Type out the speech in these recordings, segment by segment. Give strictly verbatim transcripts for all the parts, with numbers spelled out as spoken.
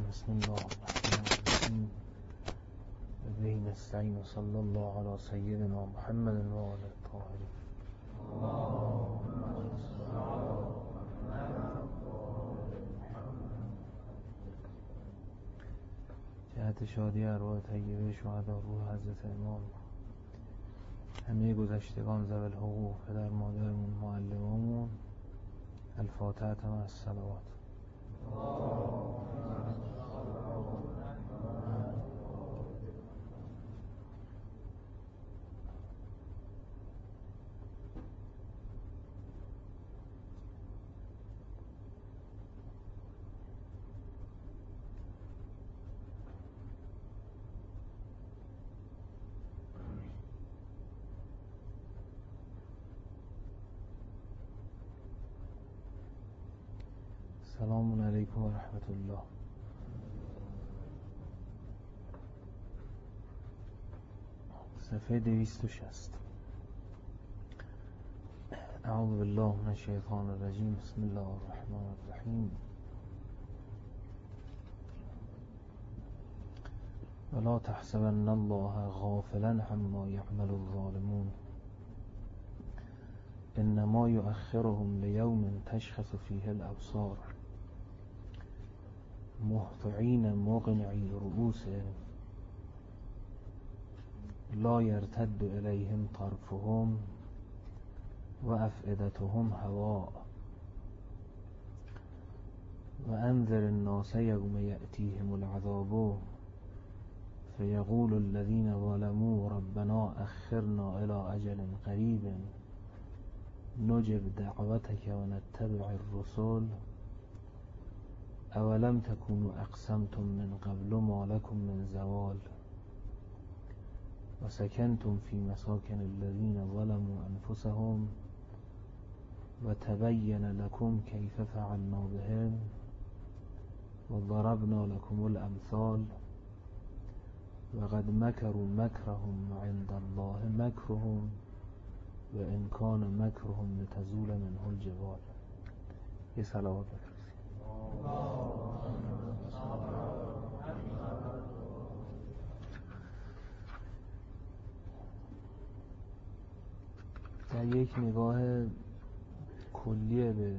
بسم الله الرحمن الرحیم و به نستعین و صلی الله علی سیدنا محمد و آله الطاهرین. جهت شادی ارواح طیبه شهدا روح حضرت امام، همه گذشتگان ذوی الحقوق، پدر مادرمون، معلمامون، الفاتحه مع الصلوات. سلام علیکم و رحمت الله. صفحه دویست و شصت. اعوذ بالله من الشیطان الرجیم. بسم الله الرحمن الرحیم. ولا تحسبن الله غافلا عما يعمل الظالمون انما يؤخرهم ليوم تشخص فيه الابصار مهطعين مقنعي رؤوسهم لا يرتد إليهم طرفهم وأفئدتهم هواء وأنذر الناس يوم يأتيهم العذاب فيقول الذين ظلموا ربنا أخرنا إلى أجل قريب نجب دعوتك ونتبع الرسل اولم تكونوا اقسمتم من قبل ما لكم من زوال وسكنتم في مساكن الذين ظلموا انفسهم وتبين لكم كيف فعلنا بهم وضربنا لكم الامثال وقد مكروا مكرهم عند الله مكرهم وان كان مكرهم لتزول منه الجبال. یه صلوات بفرستید. در یک نگاه کلیه به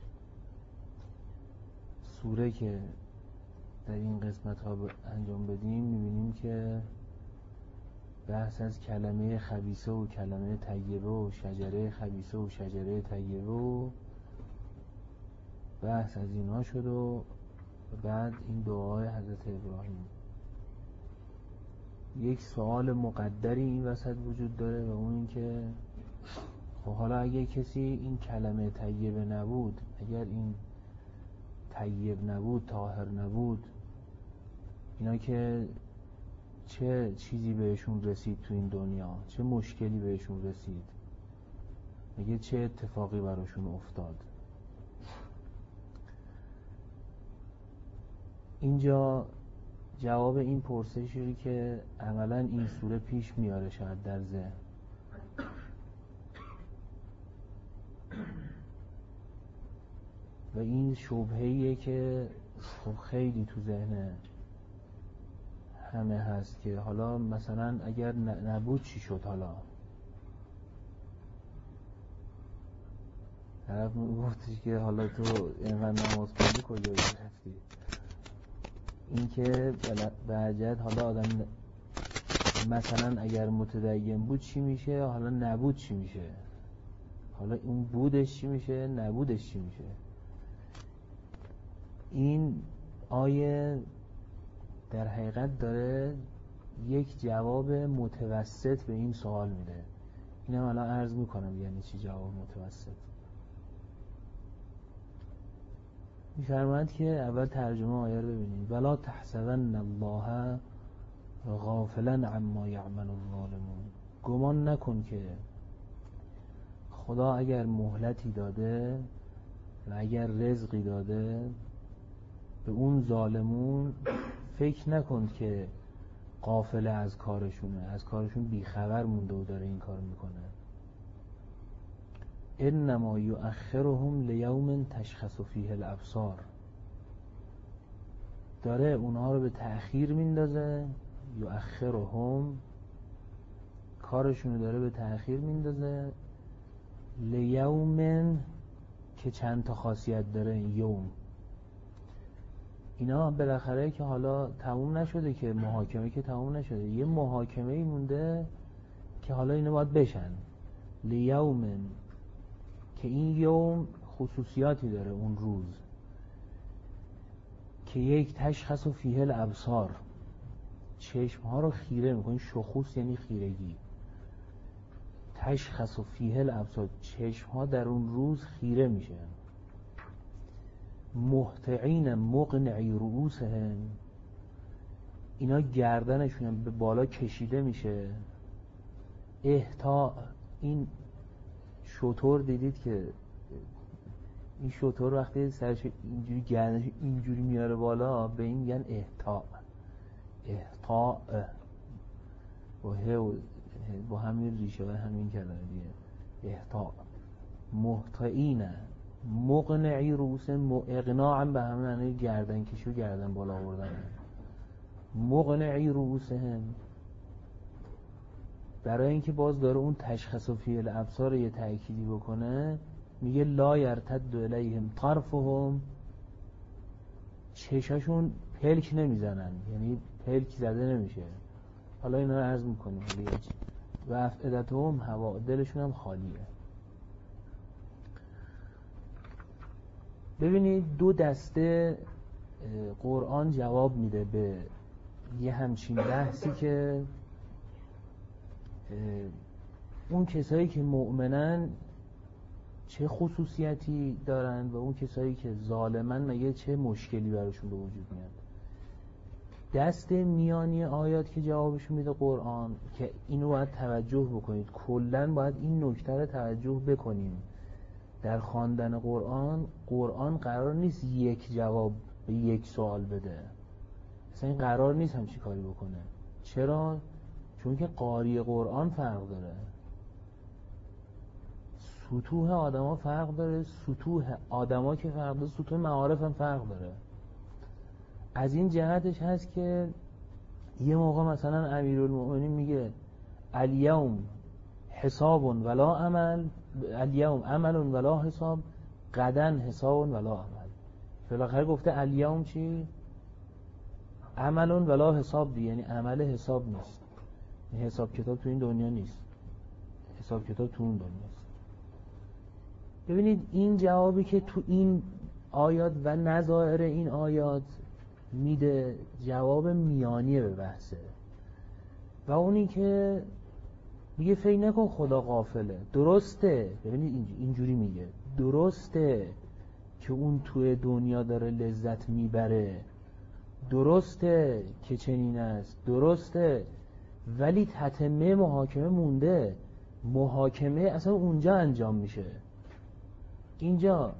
سوره که در این قسمت ها انجام بدیم میبینیم که بحث از کلمه خبیثه و کلمه طیبه و شجره خبیثه و شجره طیبه و بحث از اینها شد و بعد این دعای حضرت ابراهیم. یک سوال مقدری این وسط وجود داره و اون این که خب حالا اگه کسی این کلمه طیبه نبود، اگر این طیب نبود، طاهر نبود، اینا که چه چیزی بهشون رسید تو این دنیا، چه مشکلی بهشون رسید، میگه چه اتفاقی براشون افتاد. اینجا جواب این پرسشی که عملاً این سوره پیش میاره شاید در ذهن، و این شبهه‌ایه که خب خیلی تو ذهن همه هست که حالا مثلا اگر نبود چی شد؟ حالا طرف میگفتش که حالا تو اینقدر نماز خوندی کجا رفتی؟ این که بعجت حالا آدم مثلا اگر متدین بود چی میشه، حالا نبود چی میشه، حالا اون بودش چی میشه، نبودش چی میشه. این آیه در حقیقت داره یک جواب متوسط به این سوال میده. اینم الان عرض میکنم یعنی چی جواب متوسط. می‌فرماید که اول ترجمه آیه رو ببینید. ولا تحسبن الله غافلا عما یعمل الظالمون. گمان نکن که خدا اگر مهلتی داده و اگر رزقی داده به اون ظالمون، فکر نکن که غافل از کارشونه، از کارشون بیخبر مونده و داره این کار میکنه. انما یؤخرهم لیوم تشخص فیه الابصار. داره اونها رو به تأخیر میندازه، یؤخرهم، کارشون رو داره به تأخیر میندازه، لیومن که چند تا خاصیت داره این یوم. اینا بالاخره که حالا تموم نشده، که محاکمه که تموم نشده، یه محاکمه ای مونده که حالا اینا باید بشن. لیومن که این یوم خصوصیاتی داره اون روز، که یک تشخص و فیه الابصار، چشم ها رو خیره میکنه. شخوص یعنی خیرگی. تشخص و فیه الابصار، چشم ها در اون روز خیره میشه. مهطعین مقنعی رؤوسهم، اینا گردنشون به بالا کشیده میشه. اهتا، این شتر دیدید که این شتر وقتی سرش اینجوری گردنش اینجوری میاره بالا، به این میگن اهتا. اهتا با ه با همین ریشه و همین کلمه دیگه اهتا. مهطعین مقنعی رؤوسهم، اقناعا به همین معنی گردن کشی و گردن بالا آوردن. مقنعی رؤوسهم، برای اینکه باز داره اون تشخص و فی الابصار یه تأکیدی بکنه، میگه لا یرتد الیهم طرفهم، چشاشون پلک نمیزنن، یعنی پلک زده نمیشه. حالا اینا رو عرض میکنیم. و افئدتهم هوا، دلشون هم خالیه. ببینید دو دسته قرآن جواب میده به یه همچین بحثی، که اون کسایی که مؤمنن چه خصوصیتی دارن و اون کسایی که ظالمن مگه چه مشکلی براشون به وجود میاد. دست میانی آیات که جوابشون میده قرآن، که اینو باید توجه بکنید، کلن باید این نکته رو توجه بکنیم. در خواندن قرآن، قرآن قرار نیست یک جواب به یک سوال بده، اصلا این قرار نیست هم چی کاری بکنه. چرا؟ چون که قاری قرآن فرق داره، سطوح آدم ها فرق داره، سطوح آدم ها که فرق داره، سطوح معارف هم فرق داره. از این جهتش هست که یه موقع مثلا امیرالمؤمنین میگه الیوم حساب ولا عمل، الیوم عمل ولا حساب، غدا حساب ولا عمل. بالاخره گفته الیوم چی؟ عمل ولا حساب دی، یعنی عمل حساب نیست. حساب کتاب تو این دنیا نیست، حساب کتاب تو اون دنیاست. ببینید این جوابی که تو این آیات و نظائر این آیات میده، جواب میانیه به بحثه. و اونی که میگه فکر نکن خدا غافله. درسته، ببینید اینجوری میگه درسته که اون توی دنیا داره لذت میبره، درسته که چنین است، درسته، ولی تتمه محاکمه مونده. محاکمه اصلا اونجا انجام میشه. اینجا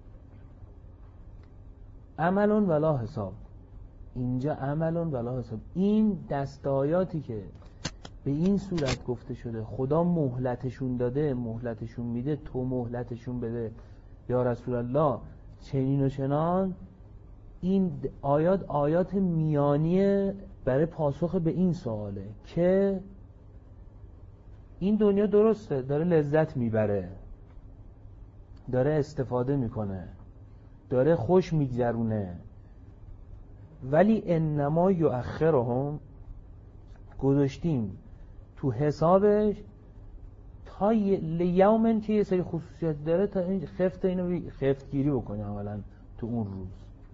عملون ولا حساب، اینجا عملون ولا حساب. این دستایاتی که به این صورت گفته شده خدا مهلتشون داده، مهلتشون میده، تو مهلتشون بده یا رسول الله چنین و چنان، این آیات آیات میانیه برای پاسخ به این سواله که این دنیا درسته داره لذت میبره، داره استفاده میکنه، داره خوش میگذرونه، ولی انما یؤخرهم، گذاشتیم تو حسابش تا لیومن که یه سری خصوصیت داره، تا این خفت اینو خفت گیری بکنه اولا تو اون روز.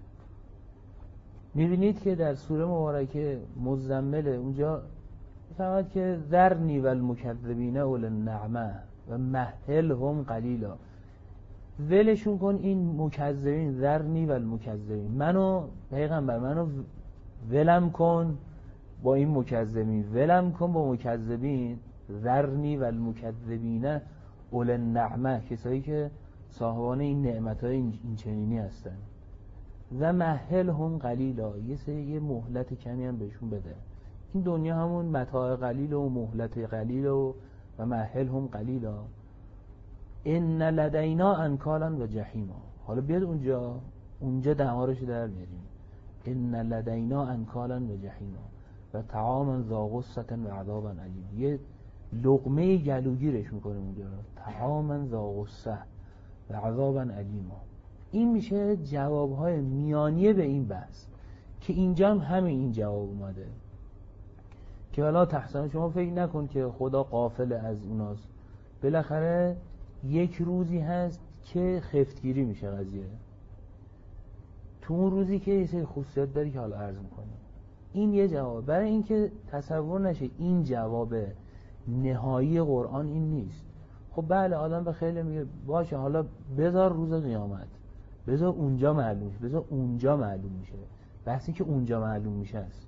میبینید که در سوره مبارکه مزمل اونجا فقط که ذرنی و المکذبین اول النعمه و مهلهم قلیلا، ولشون کن این مکذبین، ذرنی و المکذبین، منو پیغمبر منو ولم کن با این مکذبین، ولم کن با مکذبین، ذرنی و المکذبین اول النعمه، کسایی که صاحبان این نعمتهای این چنینی هستن، و مهلهم قلیلا، یه سری یه مهلت کمی هم بهشون بده. این دنیا همون متاع قلیل و مهلت قلیل و و مهلهم قلیلا. ان لدینا انکالا و جحیما. حالا بیاد اونجا اونجا دمارش در میاریم. ان لدینا انکالا و جحیما و طعاما ذا غصة و عذابا علیم. یه لقمه گلوگیرش میکنه اونجا، طعاما ذا غصة و عذابا علیما. این میشه جوابهای میانیه به این بحث که اینجا هم همین این جواب اومده که حالا تحسن شما فکر نکن که خدا غافل از اوناست، بالاخره یک روزی هست که خفتگیری میشه قضیه، تو اون روزی که یه سری خصوصیات داری که حالا عرض میکنیم. این یه جواب. برای اینکه تصور نشه این جواب نهایی قرآن این نیست. خب بله آدم به خیلی میگه باشه حالا بذار روز قیامت، بذار اونجا معلوم میشه، بذار اونجا معلوم میشه. بحثی که اونجا معلوم میشه است.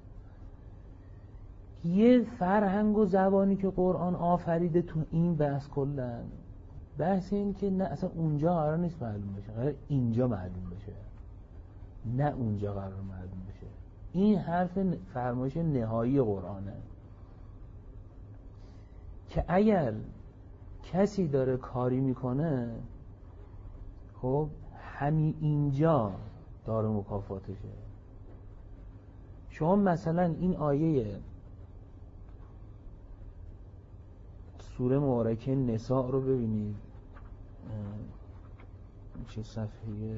یه فرهنگ و زبانی که قرآن آفریده تو این بحث کلا بحث این که نه اصلا اونجا قرار نیست معلوم بشه، قرار اینجا معلوم بشه، نه اونجا قرار معلوم بشه. این حرف فرمایش نهایی قرآنه که اگر کسی داره کاری میکنه خب همین اینجا داره مکافاتشه. شما مثلا این آیه سوره مبارکه نساء رو ببینید، چه صفحه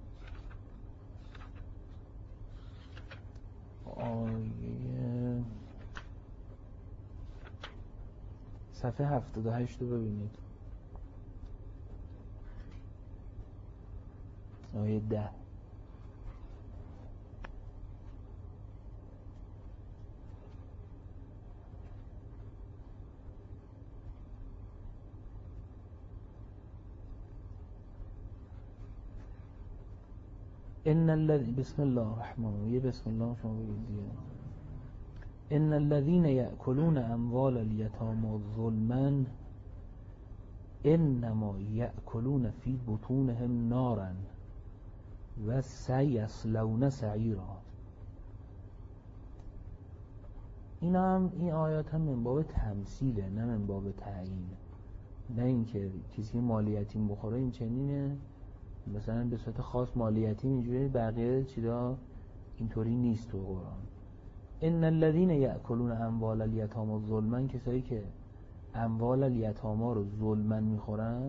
آیه صفحه هفتاد و هشت رو ببینید، آیه ده. ان الذي بسم الله الرحمن الرحیم، بسم الله شما بگید. ان الذين يأكلون اموال اليتامى ظلما انما يأكلون في بطونهم نارا و سيصلون سعيرا. این هم این آیات هم من باب تمثیله، نه من باب تعیین. نه اینکه کسی مال یتیم بخوره این چنینه، مثلا به صورت خاص مال یتیم اینجوری، بقیه چیزا اینطوری نیست تو قرآن. ان الذين يأكلون اموال اليتامى ظلما، کسایی که اموال الیتاما رو ظلما میخورن،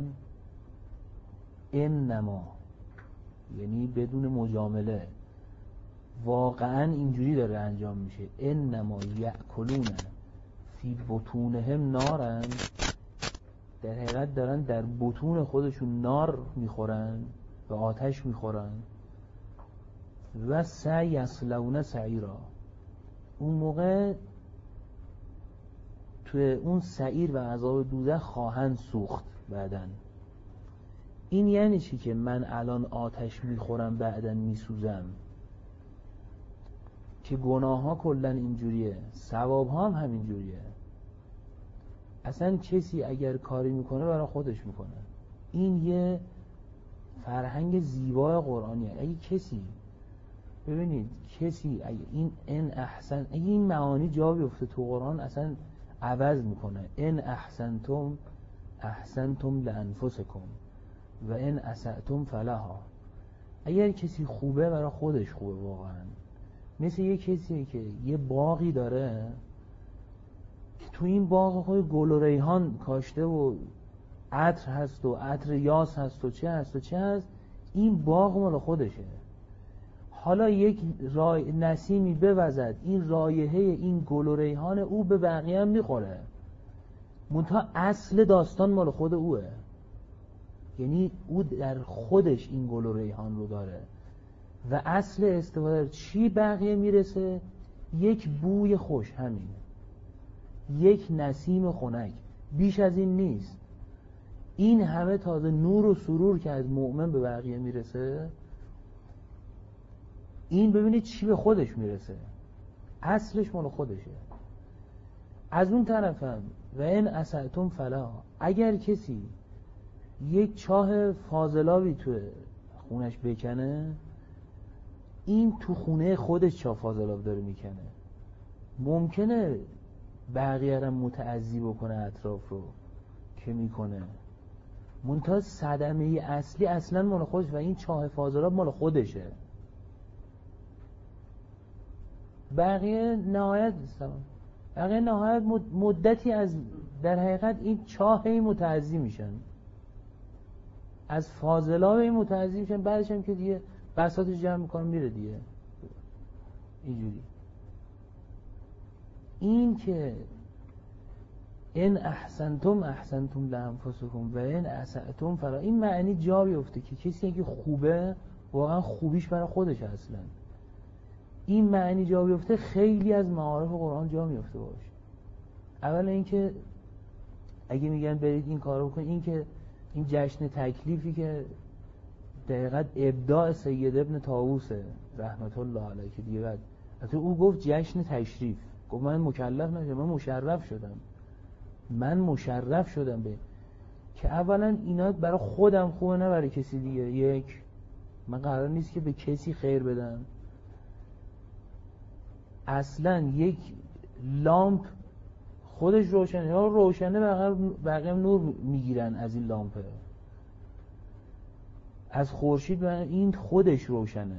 انما یعنی بدون مجامله، واقعا اینجوری داره انجام میشه. انما یأکلون فی بطونهم نارن، در حقیقت دارن در بطون خودشون نار میخورن و آتش میخورن. و سیصلون سعیرا، اون موقع توی اون سعیر و عذاب دوزخ خواهند سوخت بعدن. این یعنی چی که من الان آتش میخورم بعدن میسوزم؟ که گناه ها کلن اینجوریه، ثواب ها هم همینجوریه. اصلا کسی اگر کاری میکنه برای خودش میکنه. این یه فرهنگ زیبای قرآنیه. اگه کسی ببینید کسی اگه این ان احسن، اگه این معانی جا بیفته تو قرآن اصلا عوض میکنه. ان احسنتم احسنتم لانفسکم و ان اسأتم فلها. اگر کسی خوبه برای خودش خوبه واقعا. مثل یه کسی که یه باغی داره که تو این باغ خود گل و ریحان کاشته و عطر هست و عطر یاس هست و چه هست و چه هست، این باغ مال خودشه. حالا یک رای نسیمی بوزد، این رایحه این گل و ریحان او به بقیه هم میخوره، منتها اصل داستان مال خود اوه. یعنی او در خودش این گل و ریحان رو داره و اصل استفاده چی بقیه میرسه؟ یک بوی خوش، همین یک نسیم خنک، بیش از این نیست. این همه تازه نور و سرور که از مؤمن به بقیه میرسه، این ببینید چی به خودش میرسه، اصلش مال خودشه. از اون طرفم و ان اسأتم فلا، اگر کسی یک چاه فاضلابی تو خونش بکنه، این تو خونه خودش چاه فاضلاب داره میکنه. ممکنه بقیه رو متعذی بکنه اطراف رو که میکنه، منتها صدمه اصلی اصلا مال خودش و این چاه فاضلاب مال خودشه. بقیه نهایت نیستم، بقیه نهایت مدتی از در حقیقت این چاه این متعزی میشن، از فاضلا به این متعزی میشن، بعدش هم که دیگه بساطش جمع میکنم میره دیگه اینجوری. این که ان احسنتم احسنتم لانفسکم و ان اسأتم فلا، این معنی جا بیفته که کسی که خوبه واقعا خوبیش برای خودش اصلا، این معنی جا بیفته خیلی از معارف قرآن جا میفته باشه. اولا اینکه اگه میگن برید این کارو بکنید، این که این جشن تکلیفی که دقیقاً ابداع سید ابن طاووسه رحمت الله علیه که دیگه بعد حتی او گفت جشن تشریف، گفت من مکلف نشدم، من مشرف شدم، من مشرف شدم به که اولا اینا برای خودم خوبه نه برای کسی دیگه. یک، من قرار نیست که به کسی خیر بدم، اصلا یک لامپ خودش روشنه یا روشنه بقیه نور میگیرن از این لامپه، از خورشید این خودش روشنه.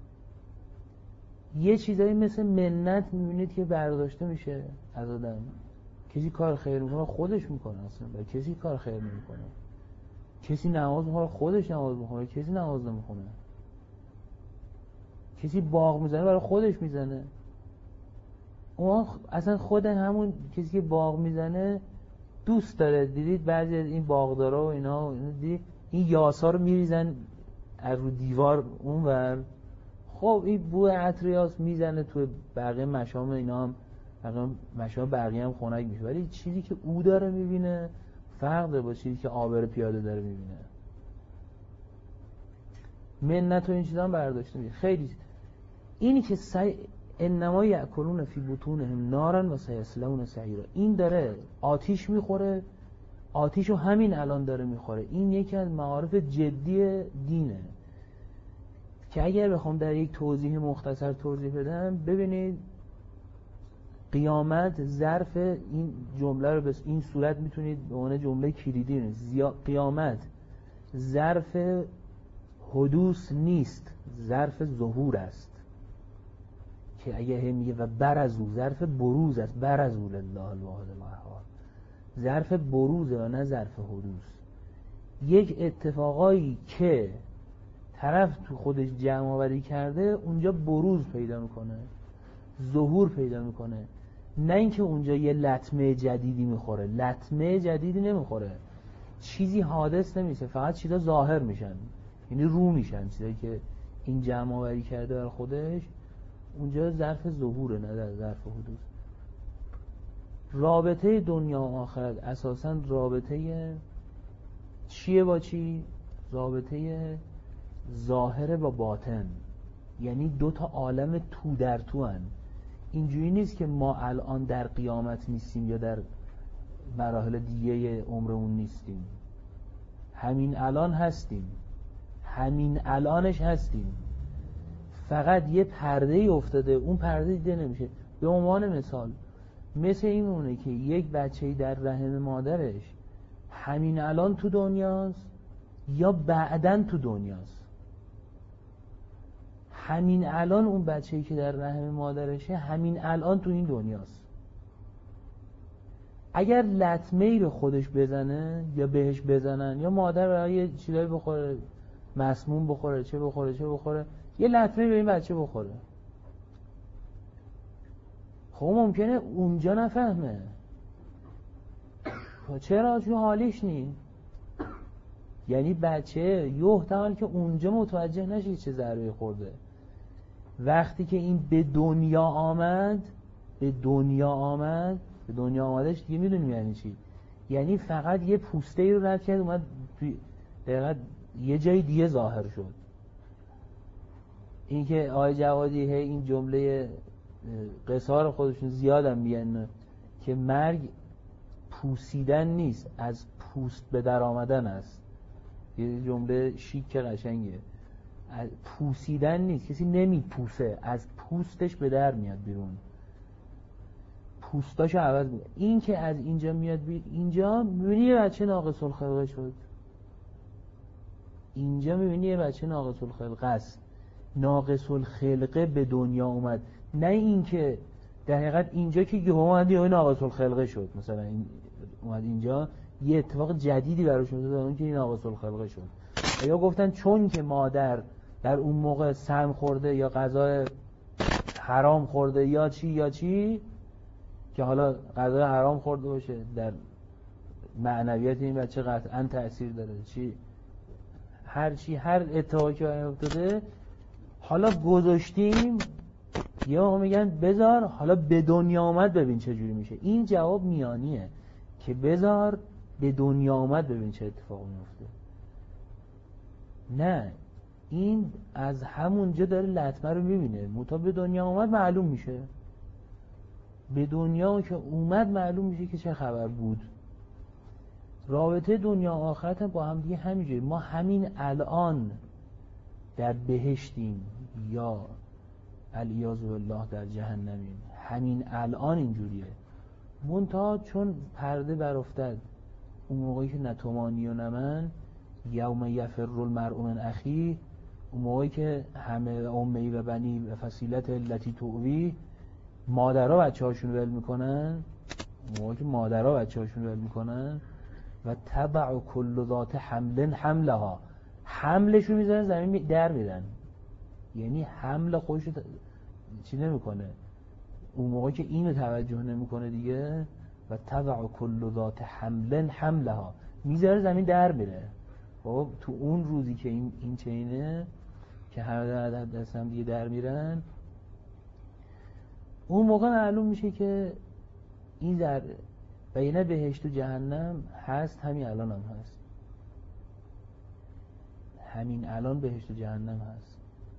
یه چیزایی مثل منت میبینید که برداشته میشه از آدم، کسی کار خیر میکنه خودش میکنه، اصلا برای کسی کار خیر نمیکنه. کسی نماز میخونه خودش نماز میخونه، کسی نماز نمیخونه. کسی باغ میزنه برای خودش میزنه، اون اصلا خود همون کسی که باغ میزنه دوست داره. دیدید بعضی از این باغدارا و اینا دیدید این یاسا رو میریزن از رو دیوار اونور، خب این بوی عطر یاس میزنه تو بقیه مشام، اینا هم بقیه مشام بقیه هم خنک میشه، ولی چیزی که او داره میبینه فرق داره با چیزی که عابر پیاده داره میبینه. منت و این چیزا هم برداشته میشه خیلی. اینی که سعی انما یاکلون فی بطونهم نارا و سیصلون سعیرا، این داره آتیش میخوره، آتیشو همین الان داره میخوره. این یکی از معارف جدی دینه که اگر بخوام در یک توضیح مختصر توضیح بدم، ببینید قیامت ظرف این جمله رو به این صورت میتونید به عنوان جمله کلیدی ببینید. قیامت ظرف حدوث نیست، ظرف ظهور است. که اگه میگه و برزو، ظرف بروز است، برزو لله الواحد القهار، ظرف بروزه و نه ظرف حدوث. یک اتفاقایی که طرف تو خودش جمع آوری کرده اونجا بروز پیدا میکنه، ظهور پیدا میکنه، نه اینکه اونجا یه لطمه جدیدی میخوره. لطمه جدیدی نمیخوره، چیزی حادث نمیشه، فقط چیزا ظاهر میشن، یعنی رو میشن چیزایی که این جمع آوری کرده بر خودش. اونجا ظرف ظهوره نه در ظرف حدوث. رابطه دنیا و آخرت اساساً رابطه چیه با چی؟ رابطه ظاهر با باطن، یعنی دو تا عالم تو در تو هن. اینجوری نیست که ما الان در قیامت نیستیم یا در مراحل دیگه عمرمون نیستیم، همین الان هستیم، همین الانش هستیم، فقط یه پرده ای افتاده، اون پرده دیده نمیشه. به عنوان مثال مثل این مونه که یک بچه‌ای در رحم مادرش همین الان تو دنیاست یا بعدن تو دنیاست. همین الان اون بچه‌ای که در رحم مادرشه همین الان تو این دنیاست. اگر لطمه‌ای به خودش بزنه یا بهش بزنن یا مادر برای یه چیزایی بخوره، مسموم بخوره، چه بخوره چه بخوره، یه لطمه به این بچه بخوره، خب ممکنه اونجا نفهمه. چرا؟ چون حالیش نی. یعنی بچه یه احتمال که اونجا متوجه نشه چه ضربه خورده. وقتی که این به دنیا آمد، به دنیا آمد به دنیا آمدش دیگه میدونیم یعنی چی. یعنی فقط یه پوسته رو رد کرد اومد توی دقیقا یه جای دیگه ظاهر شد. این که آقای جوادی هی این جمله قصار خودشون زیادم میگن که مرگ پوسیدن نیست، از پوست به در آمدن است. یه جمله شیک قشنگه. پوسیدن نیست، کسی نمی پوسه، از پوستش به در میاد بیرون، پوستاشو عوض میکنه. این که از اینجا میاد بیرون، اینجا میبینی یه بچه ناقص الخلقه شد، اینجا میبینی یه بچه ناقص الخلقه است. ناقص الخلقه به دنیا اومد، نه اینکه در حقیقت اینجا که یه اومد یه ناقص الخلقه شد، مثلا این اومد اینجا یه اتفاق جدیدی براش افتاد اون که این ناقص الخلقه شد. یا گفتن چون که مادر در اون موقع سم خورده یا غذا حرام خورده یا چی یا چی که حالا غذا حرام خورده باشه در معنویت این بچه قطعا تأثیر داره، چی هر چی هر اتفاقی که برای افتاده حالا گذاشتیم یا میگن بذار حالا به دنیا آمد ببین چه جوری میشه. این جواب میانیه که بذار به دنیا آمد ببین چه اتفاقی میفته. نه، این از همونجا داره لطمه رو میبینه، متا به دنیا آمد معلوم میشه، به دنیا که اومد معلوم میشه که چه خبر بود. رابطه دنیا آخرت با هم دیگه همینجوری، ما همین الان در بهشتیم یا علیاذ بالله در جهنمیم، همین الان اینجوریه. منتها چون پرده بر افتاد اون موقعی که نتومانی و نمن یوم یفر المرء من اخی، اون موقعی که همه امی و بنی و فصیلت التی تؤوی مادرها بچه هاشون ول میکنن، اون موقعی که مادرها بچه هاشون ول میکنن و تبع کل ذات حمل حملها، حملشون میذارن زمین در میرن، یعنی حمل خودش رو چی نمیکنه اون موقعی که اینو توجه نمیکنه دیگه، و تبع کل ذات حمل حملها میذاره زمین در میره. خب تو اون روزی که این این چینه که همه در دست هم دیگه در میرن، اون موقع معلوم میشه که این در بین بهشت و جهنم هست، همین الان هم هست، همین الان بهشت و جهنم هست.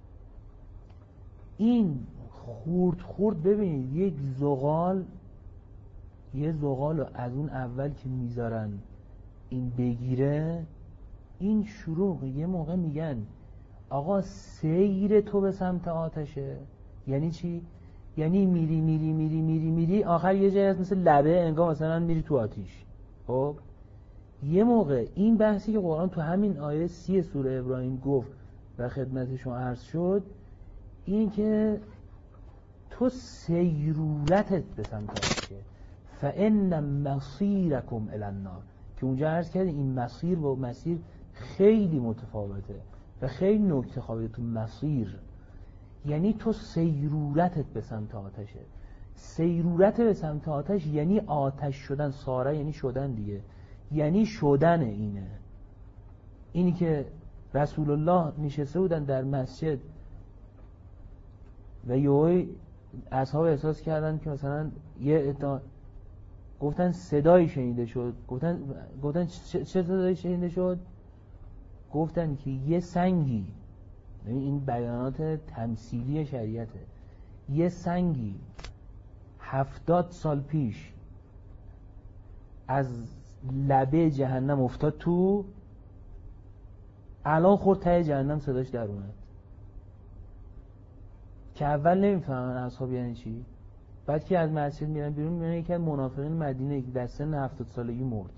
این خورد خورد ببینید یک زغال، یه زغال رو از اون اول که میذارن این بگیره، این شروع یه موقع میگن آقا سیر تو به سمت آتشه. یعنی چی؟ یعنی میری میری میری میری میری آخر یه جایی هست مثل لبه انگار مثلا میری تو آتیش. خب یه موقع این بحثی که قرآن تو همین آیه سی سوره ابراهیم گفت و خدمت شما عرض شد، این که تو سیرورتت به سمت آتشه، فان مصیرکم الی النار، که اونجا عرض کرد این مسیر با مسیر خیلی متفاوته و خیلی نکته خوابه تو مسیر. یعنی تو سیرورتت به سمت آتشه. سیرورت به سمت آتش یعنی آتش شدن، ساره یعنی شدن دیگه، یعنی شدن. اینه اینی که رسول الله نشسته بودن در مسجد و یهوی اصحاب احساس کردن که مثلا یه ادعا گفتن صدایی شنیده شد، گفتن گفتن چه صدایی شنیده شد؟ گفتن که یه سنگی، این بیانات تمثیلی شریعته، یه سنگی هفتاد سال پیش از لبه جهنم افتاد تو، الان خورد ته جهنم صداش در اومد. که اول نمیفهمن اصحاب یعنی چی، بعد که از مسجد میرن بیرون میبینن یکی از منافقین مدینه که در سن هفتاد سالگی مرد.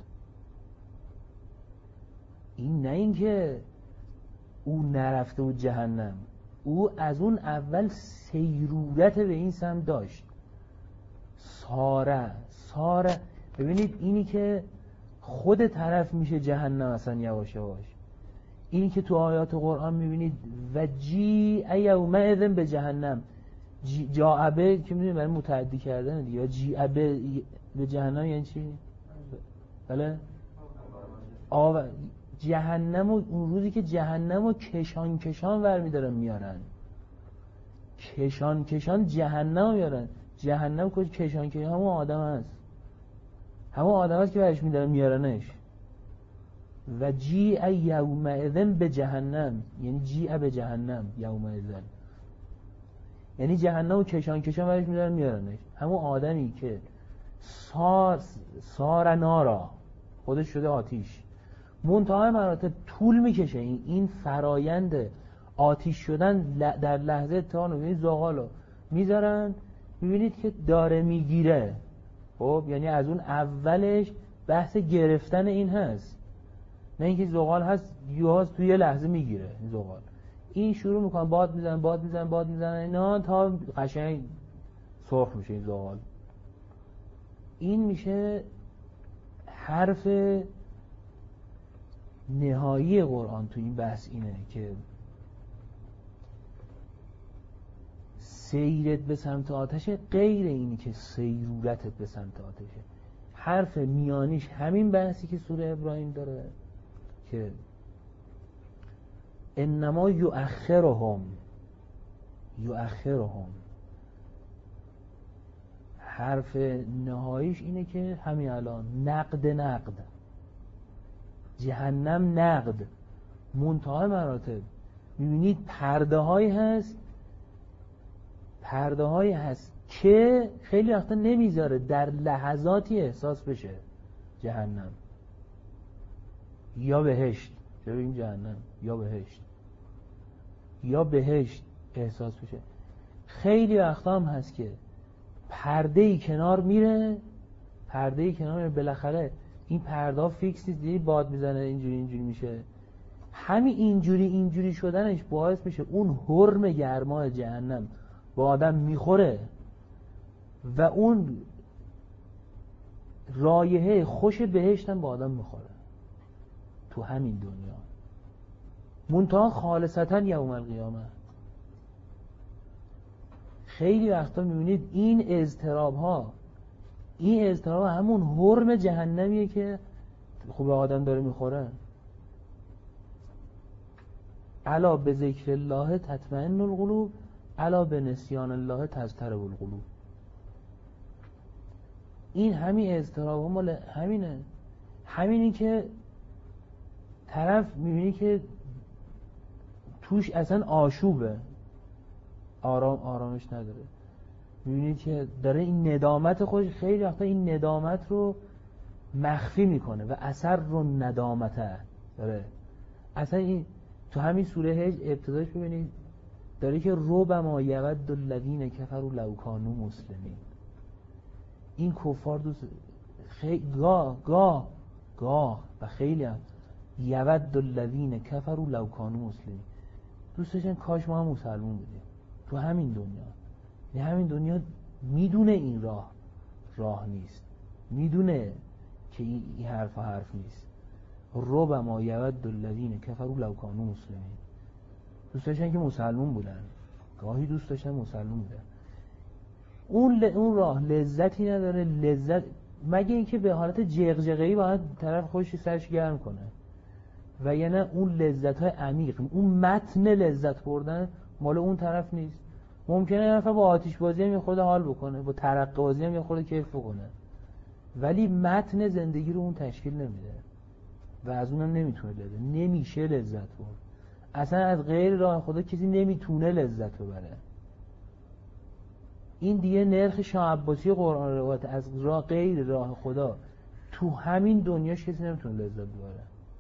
این نه این که او نرفته بود جهنم، او از اون اول سیرورت به این سمت داشت. ساره ساره ببینید اینی که خود طرف میشه جهنم اصلا یواش یواش، اینی که تو آیات قرآن میبینید و جی یومئذ به جهنم، جاعبه که میدونید برای متعدی کردن دیگه، یا جیعبه به جهنم یعنی چی؟ بله آو جهنم، و اون روزی که جهنم رو کشان کشان ورمیدارن میارن، کشان کشان جهنم میارن. جهنم کجا کشان کشان؟ همون آدم هست، همون آدم هست که برش میدارن میارنش. و جیع یومئذ به جهنم یعنی جیع به جهنم یومئذ، یعنی جهنم رو کشان کشان برش میدارن میارنش. همون آدمی که سار سار نارا خودش شده آتیش، منتهای مراتب طول میکشه این این فرایند آتیش شدن در لحظه اتحان رو. این زغالو میذارن میبینید که داره میگیره. خب یعنی از اون اولش بحث گرفتن این هست، نه اینکه زغال هست یوهاز توی یه لحظه میگیره. این زغال این شروع میکنن باد میزنن باد میزنن باد میزنن اینا تا قشنگ سرخ میشه این زغال. این میشه حرف نهایی قرآن تو این بحث اینه که سیرت به سمت آتشه غیر اینی که سیرورتت به سمت آتشه. حرف میانیش همین بحثی که سوره ابراهیم داره که انما یؤخرهم یؤخرهم، حرف نهاییش اینه که همین الان نقد نقد جهنم نقد منتهای مراتب. میبینید پرده هایی هست پرده هایی هست که خیلی وقتا نمیذاره در لحظاتی احساس بشه جهنم یا بهشت، چرا بگیم جهنم یا بهشت یا بهشت احساس بشه. خیلی وقتا هم هست که پرده‌ای کنار میره پرده‌ای کنار میره بالاخره این پرده فیکس نیست، دیدی باد میزنه اینجوری اینجوری میشه. همین اینجوری اینجوری شدنش باعث میشه اون حرم گرمای جهنم با آدم میخوره و اون رایحه خوش بهشت هم با آدم میخوره تو همین دنیا، منتها خالصتا یوم القیامه. خیلی وقتا میبینید این اضطراب ها این اضطراب همون حرم جهنمیه که خوب آدم داره میخوره. الا به ذکر الله تطمئن القلوب الا به نسیان الله تضطرب القلوب. این همین اضطراب مال همینه. همینی که طرف میبینی که توش اصلا آشوبه، آرام آرامش نداره. میبینید که داره این ندامت خودش خیلی وقتا این ندامت رو مخفی میکنه و اثر رو ندامته داره. اصلا این تو همین سوره هجر ابتداش ببینید داره که ربما یود الذین کفروا لو کانوا مسلمین. این کفار دوست خیلی گاه گاه گاه و خیلی هم یود الذین کفروا لو کانوا مسلمین، دوست داشتن کاش ما هم مسلمون بودیم تو همین دنیا. نه همین دنیا میدونه این راه راه نیست، میدونه که این حرف حرف نیست. ربما یود الذین کفروا لو کانوا مسلمین، دوست داشتن که مسلمون بودن، گاهی دوست داشتن مسلمون بودن. اون ل... اون راه لذتی نداره، لذت مگه اینکه به حالت جغجغه‌ای باید طرف خودش سرش گرم کنه و یا نه اون لذت‌های عمیق، اون متن لذت بردن مال اون طرف نیست. ممکنه یه نفر با آتش بازی هم یه خورده حال بکنه، با ترقه بازی هم یه خورده کیف بکنه، ولی متن زندگی رو اون تشکیل نمیده و از اونم نمیتونه لذت نمیشه لذت برد. اصلا از غیر راه خدا کسی نمیتونه لذت ببره. این دیگه نرخ شاه عباسی قرآن روایت از راه غیر راه خدا تو همین دنیاش کسی نمیتونه لذت ببره.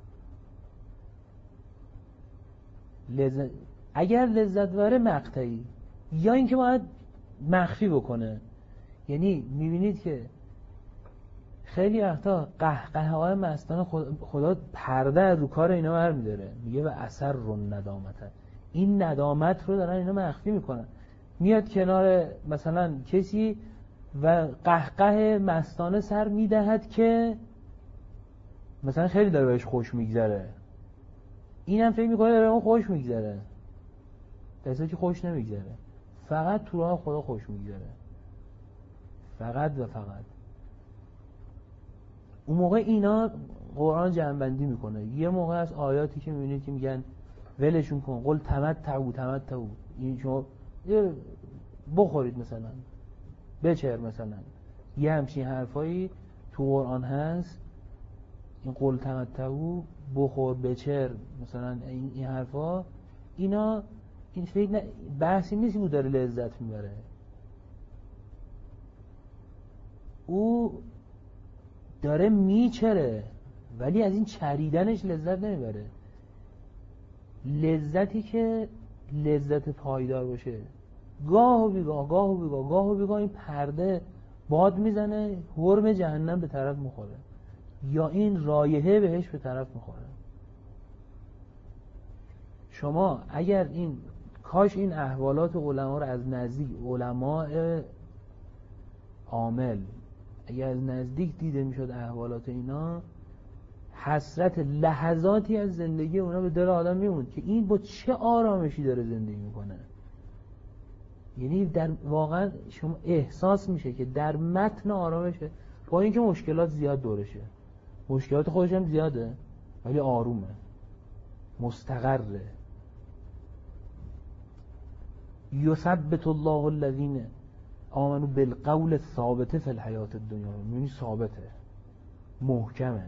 لذت اگر لذت ببره مقطعی، یا اینکه باید مخفی بکنه. یعنی میبینید که خیلی وقتا قهقه‌های مستان خدا پرده از رو کار اینا برمی‌داره، میگه و اثر رو ندامت، این ندامت رو دارن اینا مخفی میکنن. میاد کنار مثلا کسی و قهقه مستانه سر میدهد که مثلا خیلی داره بهش خوش میگذره، اینم فکر میکنه داره اون خوش میگذره، درسته که خوش نمیگذره، فقط تو راه خدا خوش میگذره، فقط و فقط. اون موقع اینا قرآن جمع‌بندی میکنه. یه موقع از آیاتی که میبینید که میگن ولشون کن، قل تمتعوا تمتعوا، این شما بخورید مثلا بچر مثلا، یه همچین حرفایی تو قرآن هست. این قل تمتعوا بخور بچر مثلا این, این حرفا، اینا این فکر نه بحثی نیست بود داره لذت میبره. او داره میچره ولی از این چریدنش لذت نمیبره. لذتی که لذت پایدار باشه، گاه و بیگاه گاه و بیگاه گاه و بیگاه این پرده باد میزنه، حرم جهنم به طرف میخوره یا این رایحه بهش به طرف میخوره. شما اگر این کاش این احوالات علما رو از نزدیک، علماء عامل اگر از نزدیک دیده میشد احوالات اینا، حسرت لحظاتی از زندگی اونا به دل آدم میموند که این با چه آرامشی داره زندگی میکنه. یعنی در واقعا شما احساس میشه که در متن آرامشه، با اینکه مشکلات زیاد دورشه، مشکلات خودش هم زیاده ولی آرومه، مستقره. یثبت الله الذین آمنوا بالقول الثابت فی الحیات الدنیا. یعنی ثابته، محکمه.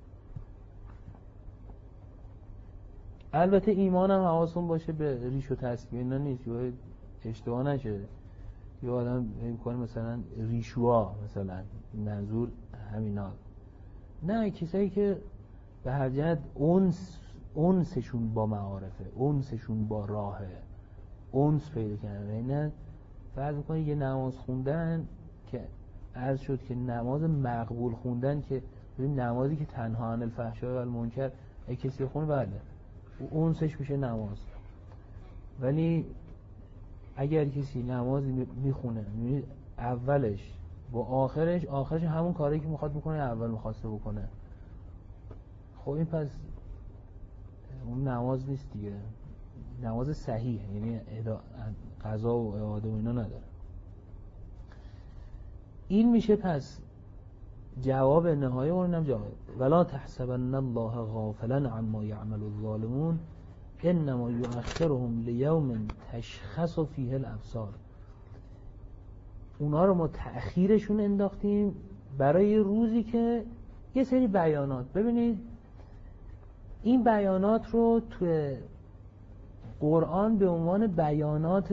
البته ایمان هم حواستون باشه به ریش و تسکیه اینا نیست، یا اشتباه نشه یا آدم میکنه مثلا ریشوا، مثلا منظور همینا. نه، کسایی که به هر جهت انس انسشون با معارفه، انسشون با راهه، انس پیدا کردن. نه فرض میکنه یه نماز خوندن که عرض شد که نماز مقبول خوندن، که نمازی که تنها عن الفحشاء و المنکر کسی خونه، بله اونسش میشه نماز. ولی اگر کسی نماز میخونه اولش با آخرش، آخرش همون کاری که میخواد بکنه اول میخواسته بکنه، خب این پس اون نماز نیست دیگه، نماز صحیح، یعنی قضا و اعاده و اینا نداره. این میشه پس جواب نهایی. اونم جواب ولا تحسبن الله غافلا عما يعمل الظالمون انما يؤخرهم لیوم تشخص فیه الابصار. اونا رو ما تأخیرشون انداختیم برای روزی که یه سری بیانات، ببینید این بیانات رو تو قرآن به عنوان بیانات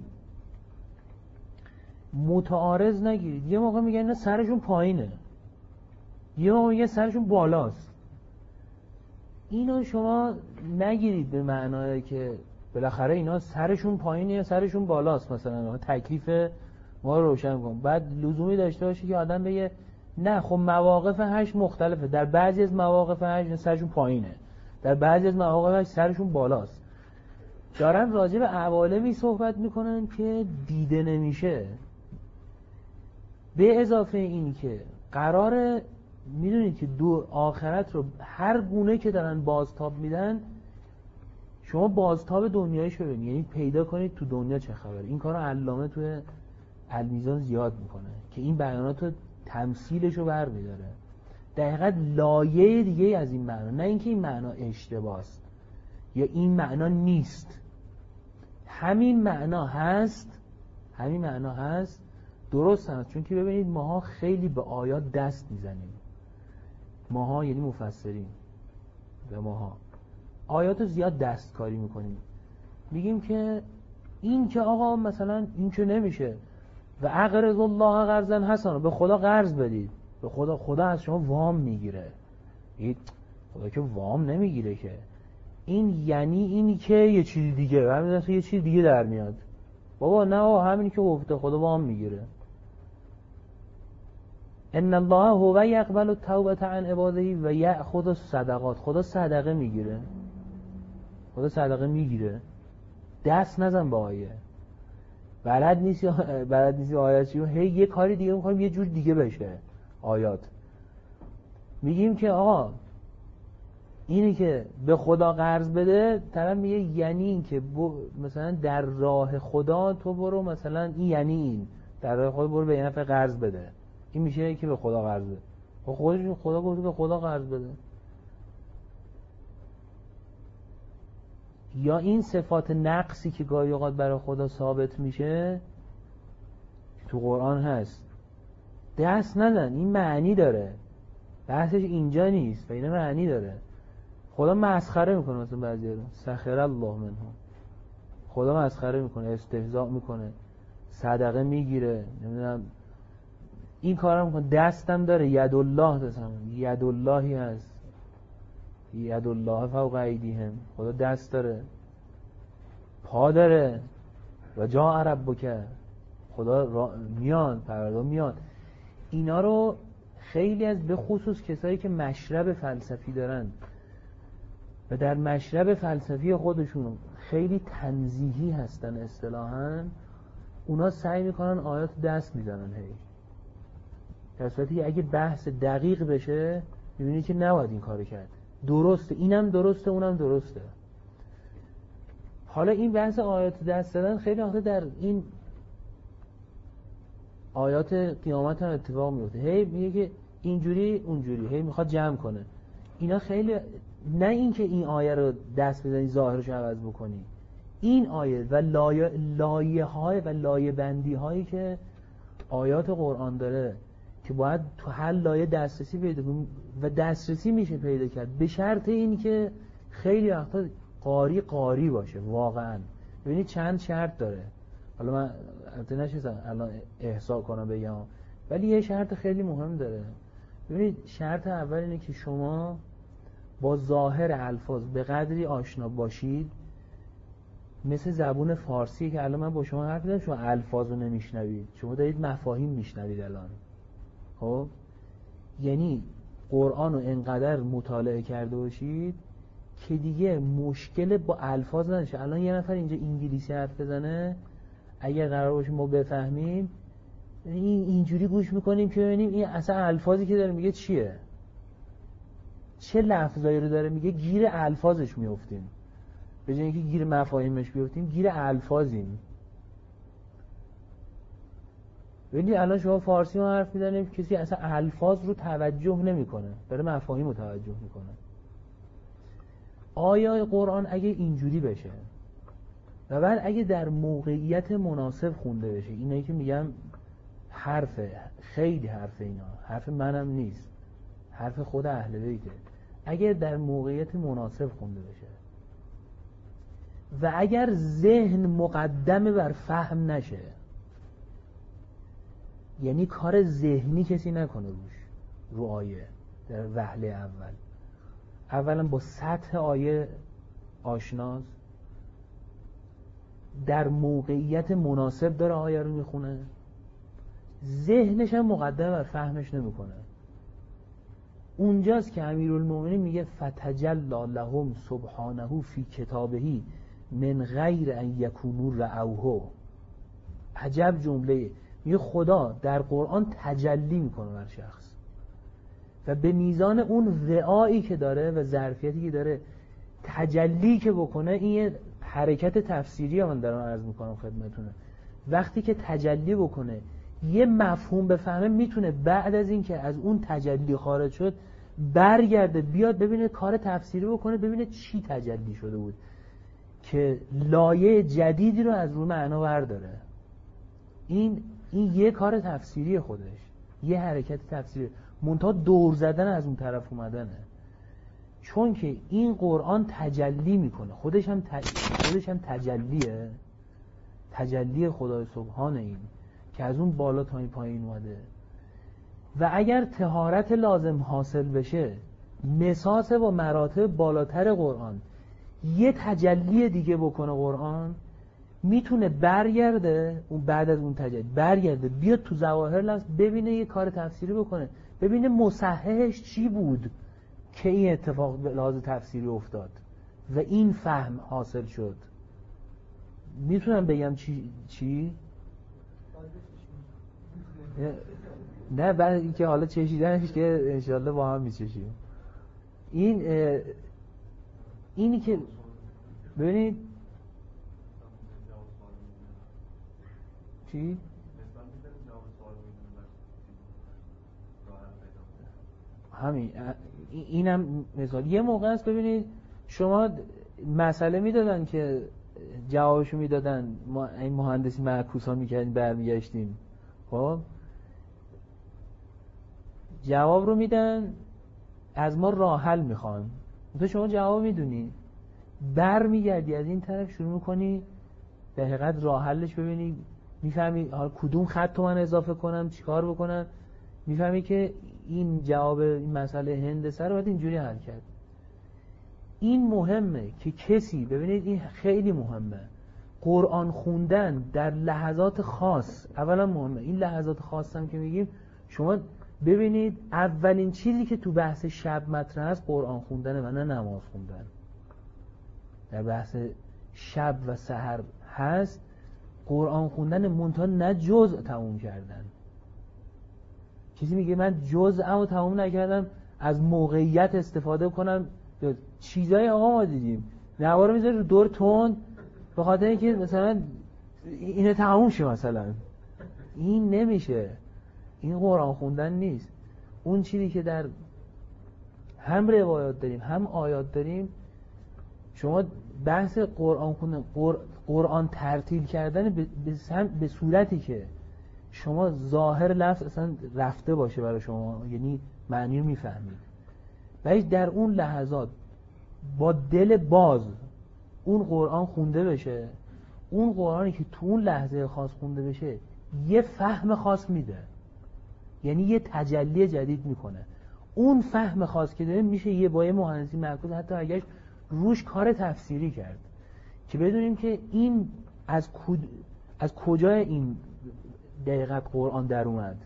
متعارض نگیرید. یه موقع میگن اینا سرشون پایینه، یه موقع میگن سرشون بالاست. اینو شما نگیرید به معنای که بالاخره اینا سرشون پایینه یا سرشون بالاست، مثلا تکلیف ما رو روشن کن. بعد لزومی داشته باشه که آدم بگه نه خب مواقف هشت مختلفه، در بعضی از مواقف هشت سرشون پایینه، در بعضی از مواقف هشت سرشون بالاست. دارن راجع به عوالمی صحبت میکنن که دیده نمیشه. به اضافه این که قراره، میدونید که دو آخرت رو هر گونه که دارن بازتاب میدن، شما بازتاب دنیایش رو ببینید، یعنی پیدا کنید تو دنیا چه خبره. این کارو علامه توی المیزان زیاد میکنه که این بیانات رو تمثیلش رو بر میداره. دقیقاً لایه دیگه از این معنا، نه اینکه این معنا اشتباهست یا این معنا نیست، همین معنا هست، همین معنا هست، درست هست. چون که ببینید ماها خیلی به آیات دست میزنیم، ماها یعنی مفسرین و ماها آیات رو زیاد دستکاری میکنیم، میگیم که این که آقا مثلا این که نمیشه و اقرض الله قرضا حسنا، به خدا قرض بدید، به خدا خدا از شما وام میگیره. خدا که وام نمیگیره که، این یعنی اینی که یه چیز دیگه، همین اصلا یه چیز دیگه در میاد. بابا نه همین که گفته خدا وام میگیره. ان الله هو یقبل التوبه عن عباده و یاخذ الصدقات. خدا صدقه میگیره، خدا صدقه میگیره. دست نزن به آیه، بلد نیستی بلد نیستی آیات چیه، هی یه کاری دیگه می‌کنیم یه جور دیگه بشه آیات. میگیم که آقا اینی که به خدا قرض بده، طرف میگه یعنی این که مثلا در راه خدا تو برو، مثلا این یعنی این در راه خدا برو به یه نفر قرض بده، این میشه که به خدا قرض بده. خودش خدا گفته به خدا قرض بده. یا این صفات نقصی که گاهی اوقات برای خدا ثابت میشه تو قرآن هست، دست ندن، این معنی داره، بحثش اینجا نیست و این معنی داره. خدا مسخره میکنه، مثلا بعضی رو سخر الله منهم، خدا مسخره میکنه، استهزاء میکنه، صدقه میگیره، نمیدونم این کارا میکنه، دستم داره، ید الله دستم، ید اللهی هست، ید الله فوق ایدیهم، خدا دست داره، پا داره، و جا ربک، خدا میان، پروردگار میان. اینا رو خیلی از به خصوص کسایی که مشرب فلسفی دارن و در مشرب فلسفی خودشون خیلی تنزیهی هستن اصطلاحاً، اونا سعی میکنن آیات دست میزنن هی، در صورتی اگه بحث دقیق بشه میبینی که نباید این کارو کرد، درسته، اینم درسته اونم درسته. حالا این بحث آیات دست زدن خیلی وقتا در این آیات قیامت هم اتفاق میفته، هی میگه که اینجوری اونجوری، هی میخواد جمع کنه اینا. خیلی نه اینکه این آیه رو دست بزنی ظاهرش رو عوض بکنی، این آیه و لایه لایه های و لایه بندی هایی که آیات قرآن داره که باید تو هر لایه دسترسی پیدا کنی و دسترسی میشه پیدا کرد به شرط این که خیلی وقتا قاری قاری باشه واقعا. ببینید چند شرط داره، حالا من البته نشستم الان احصا کنم بگم، ولی یه شرط خیلی مهم داره. ببینید شرط اول اینه که شما با ظاهر الفاظ به قدری آشنا باشید، مثل زبون فارسی که الان من با شما حرف میزنم شما الفاظ رو نمیشنوید، شما دارید مفاهیم میشنوید الان. خب یعنی قرآن رو انقدر مطالعه کرده باشید که دیگه مشکل با الفاظ نداره. الان یه نفر اینجا انگلیسی حرف بزنه، اگر قرار باشه ما بفهمیم این اینجوری گوش میکنیم که ببینیم این اصلا الفاظی که داره میگه چیه، چه لفظایی رو داره میگه، گیر الفاظش میافتیم به جای اینکه گیر مفاهیمش بیافتیم گیر الفاظیم. ببینید الان شما فارسی ما حرف میزنیم کسی اصلا الفاظ رو توجه نمیکنه، داره مفاهیم رو توجه میکنه. آیای قرآن اگه اینجوری بشه و بعد اگه در موقعیت مناسب خونده بشه، اینایی که میگم حرفه، خیلی حرف، اینا حرف منم نیست، حرف خود اهل بیته، اگر در موقعیت مناسب خونده بشه و اگر ذهن مقدمه بر فهم نشه، یعنی کار ذهنی کسی نکنه روش رو آیه در وهله اول، اولا با سطح آیه آشناست، در موقعیت مناسب داره آیه رو میخونه، ذهنش هم مقدمه بر فهمش نمیکنه. اونجاست که امیرالمومنین میگه فتجلی لهم سبحانه فی کتابه من غیر ان یکونوا رأوه. عجب جمله، میگه خدا در قرآن تجلی میکنه بر شخص و به میزان اون رعایی که داره و ظرفیتی که داره تجلی که بکنه. این حرکت تفسیری من دارم عرض میکنم خدمتونه، وقتی که تجلی بکنه یه مفهوم بفهمه میتونه بعد از این که از اون تجلی خارج شد برگرده بیاد ببینه کار تفسیری بکنه، ببینه چی تجلی شده بود که لایه جدیدی رو از روی معنا برداره. این این یه کار تفسیری خودش، یه حرکت تفسیری، منتها دور زدن از اون طرف اومدنه، چون که این قرآن تجلی میکنه، خودش هم ت... خودش هم تجلیه، تجلی خدای سبحانه این که از اون بالا تا این پایین اومده. و اگر طهارت لازم حاصل بشه، مساس با مراتب بالاتر قرآن یه تجلی دیگه بکنه، قرآن میتونه برگرده اون بعد از اون تجلی برگرده بیاد تو ظواهر لفظ ببینه یه کار تفسیری بکنه، ببینه مصححش چی بود که این اتفاق به لحاظ تفسیری افتاد و این فهم حاصل شد. میتونم بگم چی چی؟ نه بعد اینکه حالا چشیدنش که انشالله با هم میچشیم. این اینی که ببینید چی؟ همین اینم مثال. یه موقع است ببینید شما مسئله میدادن که جوابشو میدادن، ما این مهندسی معکوس ها میکردیم برمیگشتیم، خب جواب رو میدن از ما راه حل میخوان، تو شما جواب میدونی برمیگردی از این طرف شروع میکنی به حقیقت راه حلش ببینی، میفهمی حالا کدوم خط رو من اضافه کنم چیکار بکنم، میفهمی که این جواب این مسئله هندسه رو باید اینجوری حل کرد. این مهمه که کسی ببینید، این خیلی مهمه، قرآن خوندن در لحظات خاص اولا مهمه. این لحظات خاص هم که میگیم شما ببینید اولین چیزی که تو بحث شب مطرح است قرآن خوندن و نه نماز خوندن. در بحث شب و سحر هست، قرآن خوندن منتها نه جزء تموم کردن. کسی میگه من جزءمو تموم نکردم، از موقعیت استفاده کنم. چیزای آقا ما دیدیم نوار رو میذاره رو دور تون به خاطر اینکه مثلا اینه تموم شه. مثلا این نمیشه، این قرآن خوندن نیست. اون چیزی که در هم روایات داریم هم آیات داریم، شما بحث قرآن خوندن، قرآن ترتیل کردن به, به صورتی که شما ظاهر لفظ اصلا رفته باشه برای شما، یعنی معنی رو میفهمید، ولی در اون لحظات با دل باز اون قرآن خونده بشه، اون قرآنی که تو اون لحظه خاص خونده بشه یه فهم خاص میده، یعنی یه تجلی جدید میکنه. اون فهم خاص که داره میشه یه با یه مهندسی معکوس حتی اگه روش کار تفسیری کرد که بدونیم که این از کد... از کجا این دقیقت قرآن در اومد.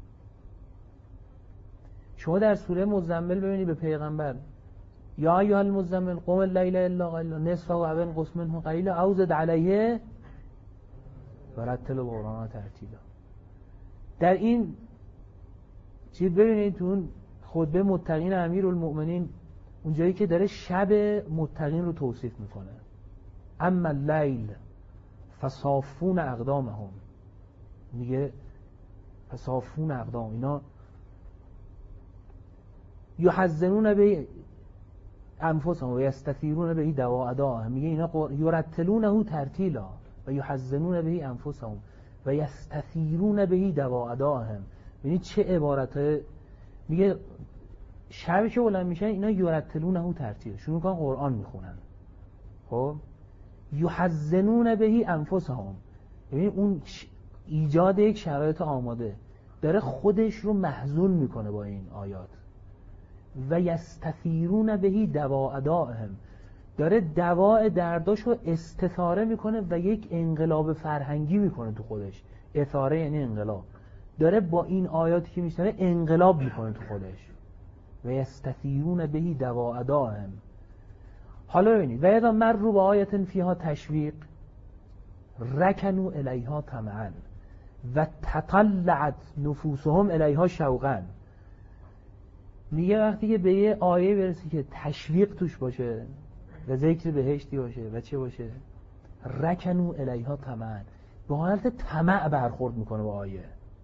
شما در سوره مزمل ببینید به پیغمبر یا ایها المزمل قم اللیل الا قلیلا نصفه و انقص منه قلیلا او زد علیه ورتل القرآن ترتیلا. در این چیز ببینید تو اون خطبه متقین امیرالمؤمنین اونجایی که داره شب متقین رو توصیف میکنه، اما اللیل فصافون اقدامهم، میگه فصافون اقدام، اینا یحزنون به انفسهم و یستثیرون به دواعداهم، میگه اینا یرتلونه ترتیلا و یحزنون به انفسهم و یستثیرون به دواعداهم. یعنی چه عبارتای، میگه شبی که بلند میشن اینا یرتلونه ترتیل، شروع کردن قرآن میخونن. خب یحزنون به انفسهم، ببین اون ایجاد یک شرایط آماده داره خودش رو محزون میکنه با این آیات. و یستثیرون به دواعداهم، داره دواء درداش رو استثاره میکنه و یک انقلاب فرهنگی میکنه تو خودش. اثاره یعنی انقلاب، داره با این آیاتی که میشنه انقلاب میکنه تو خودش. و یستثیرون به دواعداهم. حالا ببینید و اذا مروا بآیة فیها تشویق رکنوا الیها طمعا و تطلعت نفوسهم الیها شوقا. میگه وقتی که به یه آیه برسی که تشویق توش باشه و ذکر بهشتی باشه و چه باشه، رکنوا الیها طمعا، به حالت طمع برخورد میکنه با آیه.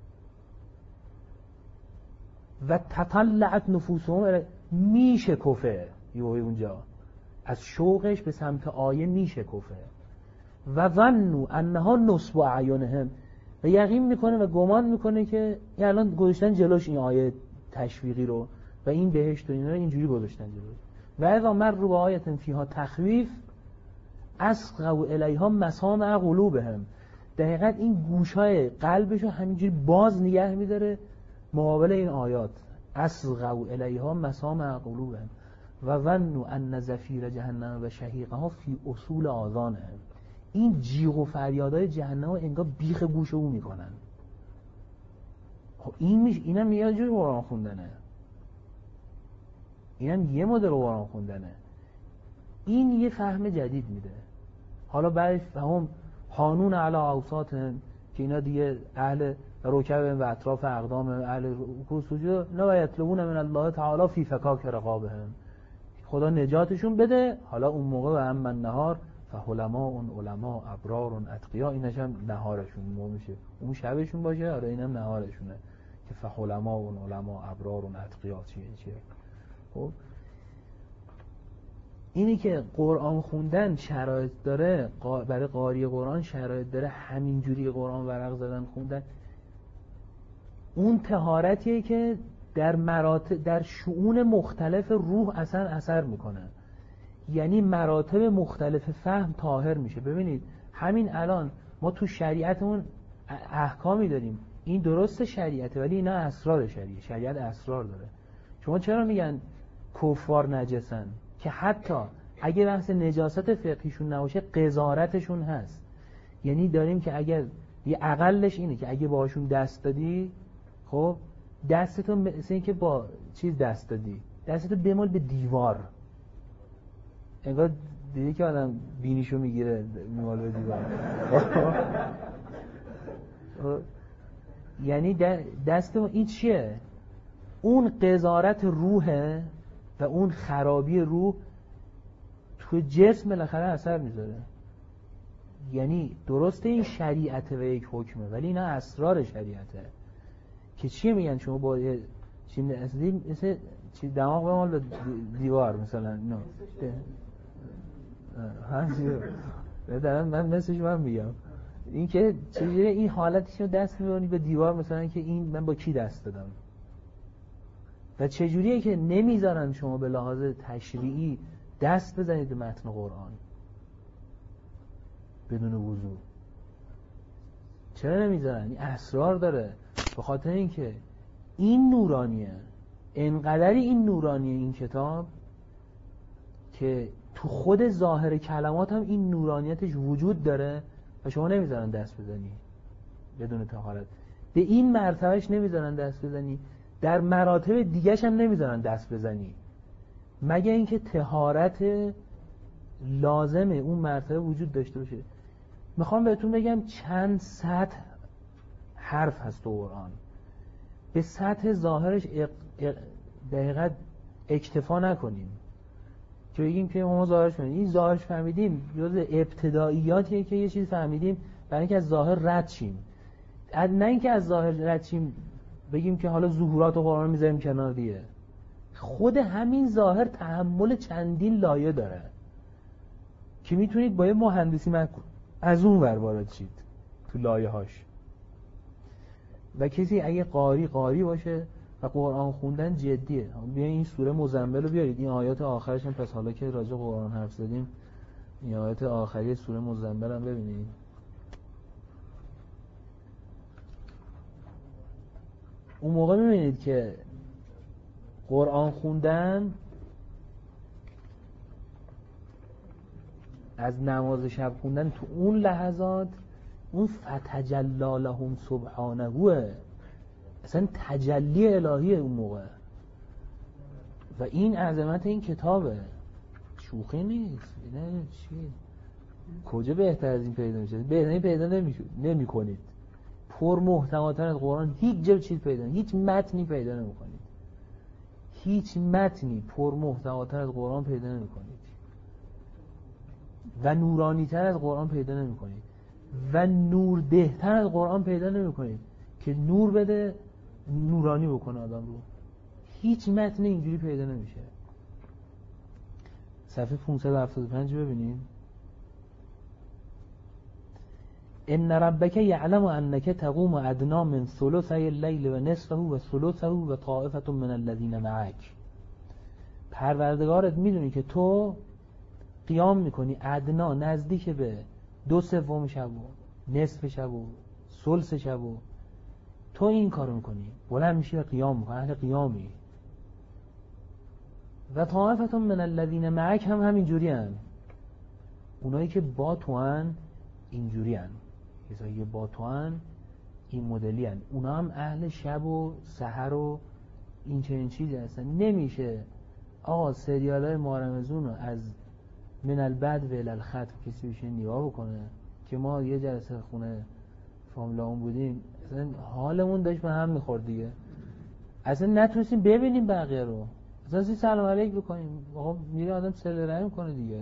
و تطلعت نفوسهم، میشه کفه یوهی اونجا از شوقش به سمت آیه میشه کفه. و ظنوا انها نصب اعینهم، و یقین میکنه و گمان میکنه که الان گذاشتن جلوش این آیه تشویقی رو و این بهشت و اینا رو اینجوری گذاشتن جلوش. و اذا مروا بآیة فیها تخویف اصغوا الیها مسامع قلوبهم، دقیقاً این گوشای قلبشو همینجوری باز نگه میداره مقابل این آیات. اصغوا الیها مسامع قلوبهم و ظنوا ان زفیر جهنم و شهیقها فی اصول آذانهم. این جیغ و فریادهای جهنم رو انگار بیخ گوش او میکنن. خب این میشه، اینم یه جور قرآن خوندنه، اینم یه مدل قرآن خوندنه. این یه فهم جدید میده. حالا بعد فهم حانون علی اوساطهم که اینا دیگه اهل رکب و اطراف اقدام، اهل رکوع سجود، لا یطلبون من الله تعالی فی فکاک رقابهم، خدا نجاتشون بده. حالا اون موقع و اما النهار فحلماء علماء ابرار اتقیا، اینش هم نهارشون موقع میشه، اون شبشون باشه، آره اینم نهارشونه که فحلماء علماء ابرار اتقیا چیه چیه. خب اینی که قرآن خوندن شرایط داره، برای قاری قرآن شرایط داره، همینجوری قرآن ورق زدن خوندن، اون طهارتیه که در مراتب در شؤون مختلف روح اصلا اثر میکنه. یعنی مراتب مختلف فهم طاهر میشه. ببینید همین الان ما تو شریعتمون احکامی داریم، این درست شریعته ولی اینا اسرار شریعه، شریعت اسرار داره. شما چرا میگن کفار نجسن؟ که حتی اگه بحث نجاست فقهیشون نباشه قذارتشون هست. یعنی داریم که اگر یه اقلش اینه که اگه باشون دست دادی، خب دستتون مثل این که با چیز دست دادی، دستتو بمال به دیوار، انگار دیدی که آدم بینیشو میگیره میمال به دیوار. یعنی دست این چیه؟ اون قذارت روحه و اون خرابی روح تو جسم بالاخره اثر میذاره. یعنی درسته این شریعته و یک حکمه، ولی اینا اسرار شریعته که چیه میگن شما با چی مثل چی دماغ بمال به دیوار مثلا نه ها من مثلش من میگم این که چجوری این حالتش رو دست میبرنی به دیوار مثلا که این من با کی دست دادم و چجوریه که نمیذارن شما به لحاظ تشریعی دست بزنید به متن قرآن بدون وضو. چرا نمیذارن؟ این اسرار داره. به خاطر اینکه این نورانیه، انقدری این نورانیه این کتاب که تو خود ظاهر کلمات هم این نورانیتش وجود داره و شما نمیذارن دست بزنی بدون طهارت. به این مرتبهش نمیذارن دست بزنی، در مراتب دیگه‌ش هم نمیذارن دست بزنی مگه اینکه طهارت لازم اون مرتبه وجود داشته باشه. میخوام بهتون بگم چند سطح حرف هست تو قرآن. به سطح ظاهرش اق... اق... دقیقاً اکتفا نکنیم که بگیم که ما ظاهرش فهمیدیم. این ظاهرش فهمیدیم جز ابتداییاتیه که یه چیز فهمیدیم برای اینکه از ظاهر رد شیم، نه اینکه از ظاهر رد شیم بگیم که حالا ظهورات قرآن میذاریم کنار دیگه. خود همین ظاهر تحمل چندین لایه داره که میتونید با یه مهندسی مکن از اون ور وارد شید تو لایه هاش. و کسی اگه قاری قاری باشه و قرآن خوندن جدیه، بیاین این سوره مزمل رو بیارید، این آیات آخرش هم پس حالا که راجع قرآن حرف زدیم این آیات آخری سوره مزمل هم ببینید. اون موقع میبینید که قرآن خوندن از نماز شب خوندن تو اون لحظات اون فتجلی لهم سبحانهوه، اصلا تجلی الهیه اون موقع. و این عظمت این کتابه، شوخی نیست. نه چی کجا بهتر از این پیدا میشه؟ بهتر پیدا نمی کنید. پر محتواتر از قرآن هیچ جا چیز پیدا نمی، هیچ متنی پیدا نمی کنید. هیچ متنی پر محتواتر از قرآن پیدا نمی کنید و نورانی تر از قرآن پیدا نمی کنید و نور دهتر از قرآن پیدا نمی کنید که نور بده نورانی بکنه آدم رو. هیچ متن اینجوری پیدا نمیشه. صفحه پانصد و هفتاد و پنج ببینید. ان ربک یعلم انک تقوم ادنا من ثلثی اللیل و نصفه و ثلثه و طائفه من الذین معک. پروردگارت میدونی که تو قیام میکنی ادنا نزدیک به دو سوم شب و نصف شب و ثلث شب و تو این کارو میکنی، بلند میشی و قیام میکنی، اهل قیامی. و طائفه من الذین معک هم همین جوری هن. اونایی که با تو هن اینجوری هن، کسایی با تو هن این مدلی هن. اونا هم اهل شب و سحر و این چنین چیزی هستن. نمیشه آقا سریال های ماه رمضان رو از من البد و الالخط کسی بشه نگاه بکنه که ما یه جلسه خونه فاملا اون بودیم اصلا حالمون داشت به هم میخورد دیگه، اصلا نتونستیم ببینیم بقیه رو، اصلا سی سلام علیک بکنیم. آقا میره آدم صله رحم کنه دیگه.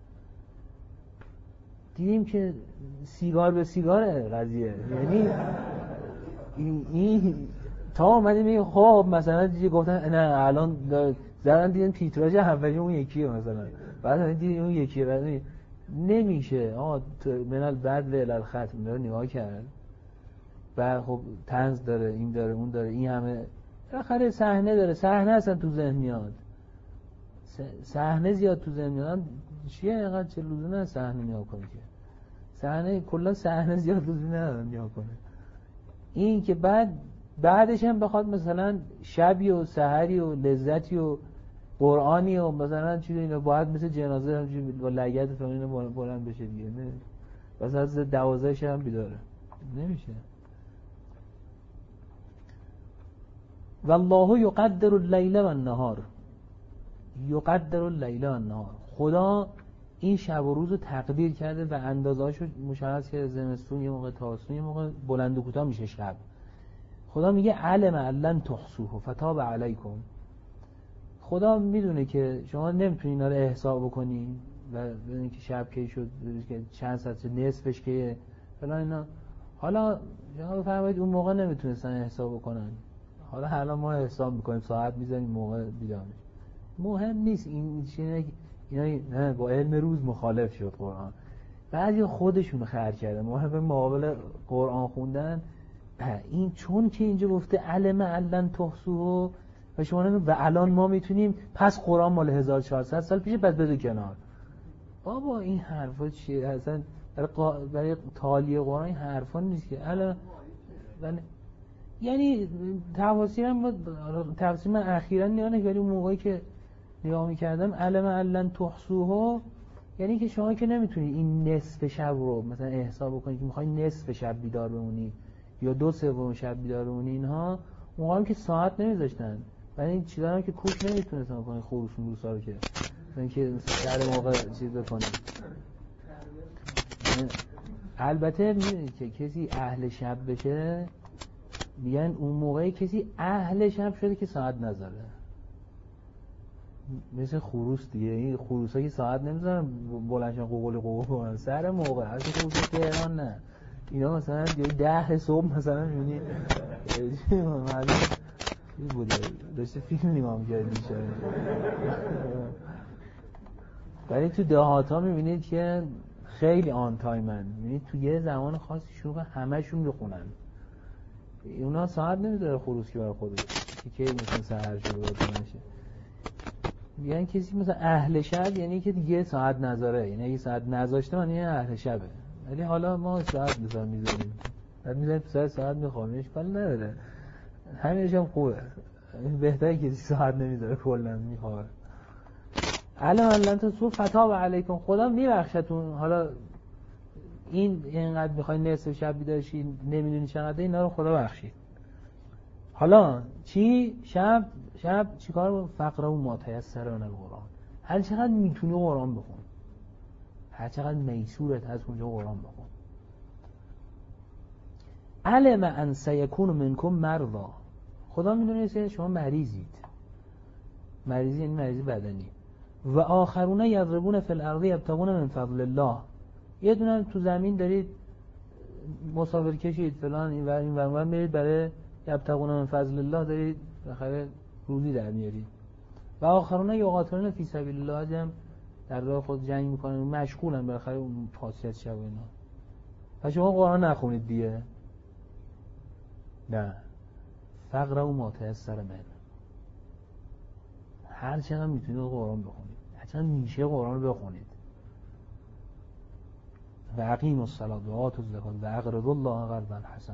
دیدیم که سیگار به سیگاره قضیه، یعنی این, این تا اومدیم میگه خب مثلا دیگه گفتن نه الان زدن دیدن تیتراژ اولی اون یکیه مثلا، بعد دیدیم اون یکیه، بعد نمیشه آقا من البد و الالخط داره نگاه کرد و خب طنز داره این داره اون داره این همه آخر صحنه داره، صحنه اصلا تو ذهن میاد، صحنه زیاد تو ذهن میاد چیه اینقدر چه لزومی نه صحنه نگاه کنه که صحنه کلا صحنه زیاد لزومی نداره نگاه کنه. این که بعد بعدش هم بخواد مثلا شبی و سحری و لذتی و قرآنی و مثلا چیزی اینا باید مثل جنازه همونجوری با لگد فهمین بلند بشه دیگه، نه بس از دوازده شب بیداره نمیشه. والله یقدر اللیل و النهار، یقدر اللیل و النهار، خدا این شب و روز رو تقدیر کرده و اندازه‌اشو مشخص کرده، زمستون یه موقع، تابستون یه موقع، بلند و کوتاه میشه شب. خدا میگه علم لن تحصوه فتاب علیکم. خدا میدونه که شما نمیتونی اینا رو احصا بکنی و ببینید که شب کی شد، که چند ساعت نصفش که فلان اینا. حالا شما بفرمایید اون موقع نمیتونستن احصا بکنن، حالا الان ما حساب میکنیم، ساعت میزنیم، موقع بیدار میشیم. مهم نیست این چیه. اینا نه با علم روز مخالف شد قرآن. بعضی خودشون خرج کردن مهم مقابل قرآن خوندن. این چون که اینجا گفته علم علن تحصوه و شما نمی و الان ما میتونیم، پس قرآن مال هزار و چهارصد سال پیشه، پس بده کنار. بابا این حرفا چیه اصلا؟ برای قا... برای تالیه قرآن این حرفا نیست که الان بله. یعنی تفاسیرم تفسیر من اخیراً نگاه ولی اون موقعی که نگاه می‌کردم علم علن تحصوه یعنی که شما که نمیتونی این نصف شب رو مثلا احساب بکنی که می‌خوای نصف شب بیدار بمونی یا دو سوم شب بیدار بمونی. اینها موقعی که ساعت نمیذاشتن، ولی این چیزا هم که کوک نمیتونستن بکنن، خروس موسا رو که مثلا که در موقع چیز بکنی. البته میدونید که کسی اهل شب بشه میگن اون موقعی کسی اهل شب شده که ساعت نذاره، مثل خروس دیگه. این خروسا که ساعت نمیذارن بلندشن قوقل قوقل سر موقع، از خروس تهران نه، اینا مثلا ده صبح مثلا میبینی معلوم چیز بوده داشته فیلم نگاه می‌کرد میشه. ولی تو دهات ها میبینید که خیلی آن تایمن، میبینید تو یه زمان خاصی شروع همشون بخونن. اونا ساعت نمیذاره خروس که برای خودش که کی مثلا سحر شروع بشه. یعنی کسی مثلا اهل شب یعنی که دیگه ساعت نذاره، یعنی اگه ساعت نذاشته من یعنی اهل شبه. ولی حالا ما ساعت مثلا میذاریم، بعد میذاریم ساعت ساعت میخوامش ولی نداره، همینش هم خوبه. بهتره کسی ساعت نمیذاره کلا میخواد. علم علن تحصوه فتاب علیکم، خدا میبخشتون. حالا این اینقدر میخوای نصف شب بیدار شی نمیدونی چقدر، اینا رو خدا بخشید. حالا چی؟ شب شب چیکار؟ فقره و ما تیسر من القرآن، هر چقدر میتونی قرآن بخون، هر چقدر میسورت هست اونجا قرآن بخون. علم ان سیکون منکم مرضا، خدا میدونه که شما مریضید. مریضی یعنی مریضی بدنی. و آخرون یضربون فی الارض یبتغون من فضل الله، یه دونه تو زمین دارید مسافر کشید فلان این ور این ور میرید برای یبتغون من فضل الله، دارید بخره روزی در میارید. و آخرون یقاتلون فی سبیل الله، هم در راه خود جنگ میکنن، مشغولن بخره اون خاصیت شب و اینا. و شما قرآن نخونید دیگه، نه فقره و ما تیسر من، هر چقدر میتونید قرآن بخونید، هر چقدر میشه قرآن رو بخونید. و اقیموا الصلاة و آتوا الزکات و اقرضوا الله قرضا حسنا،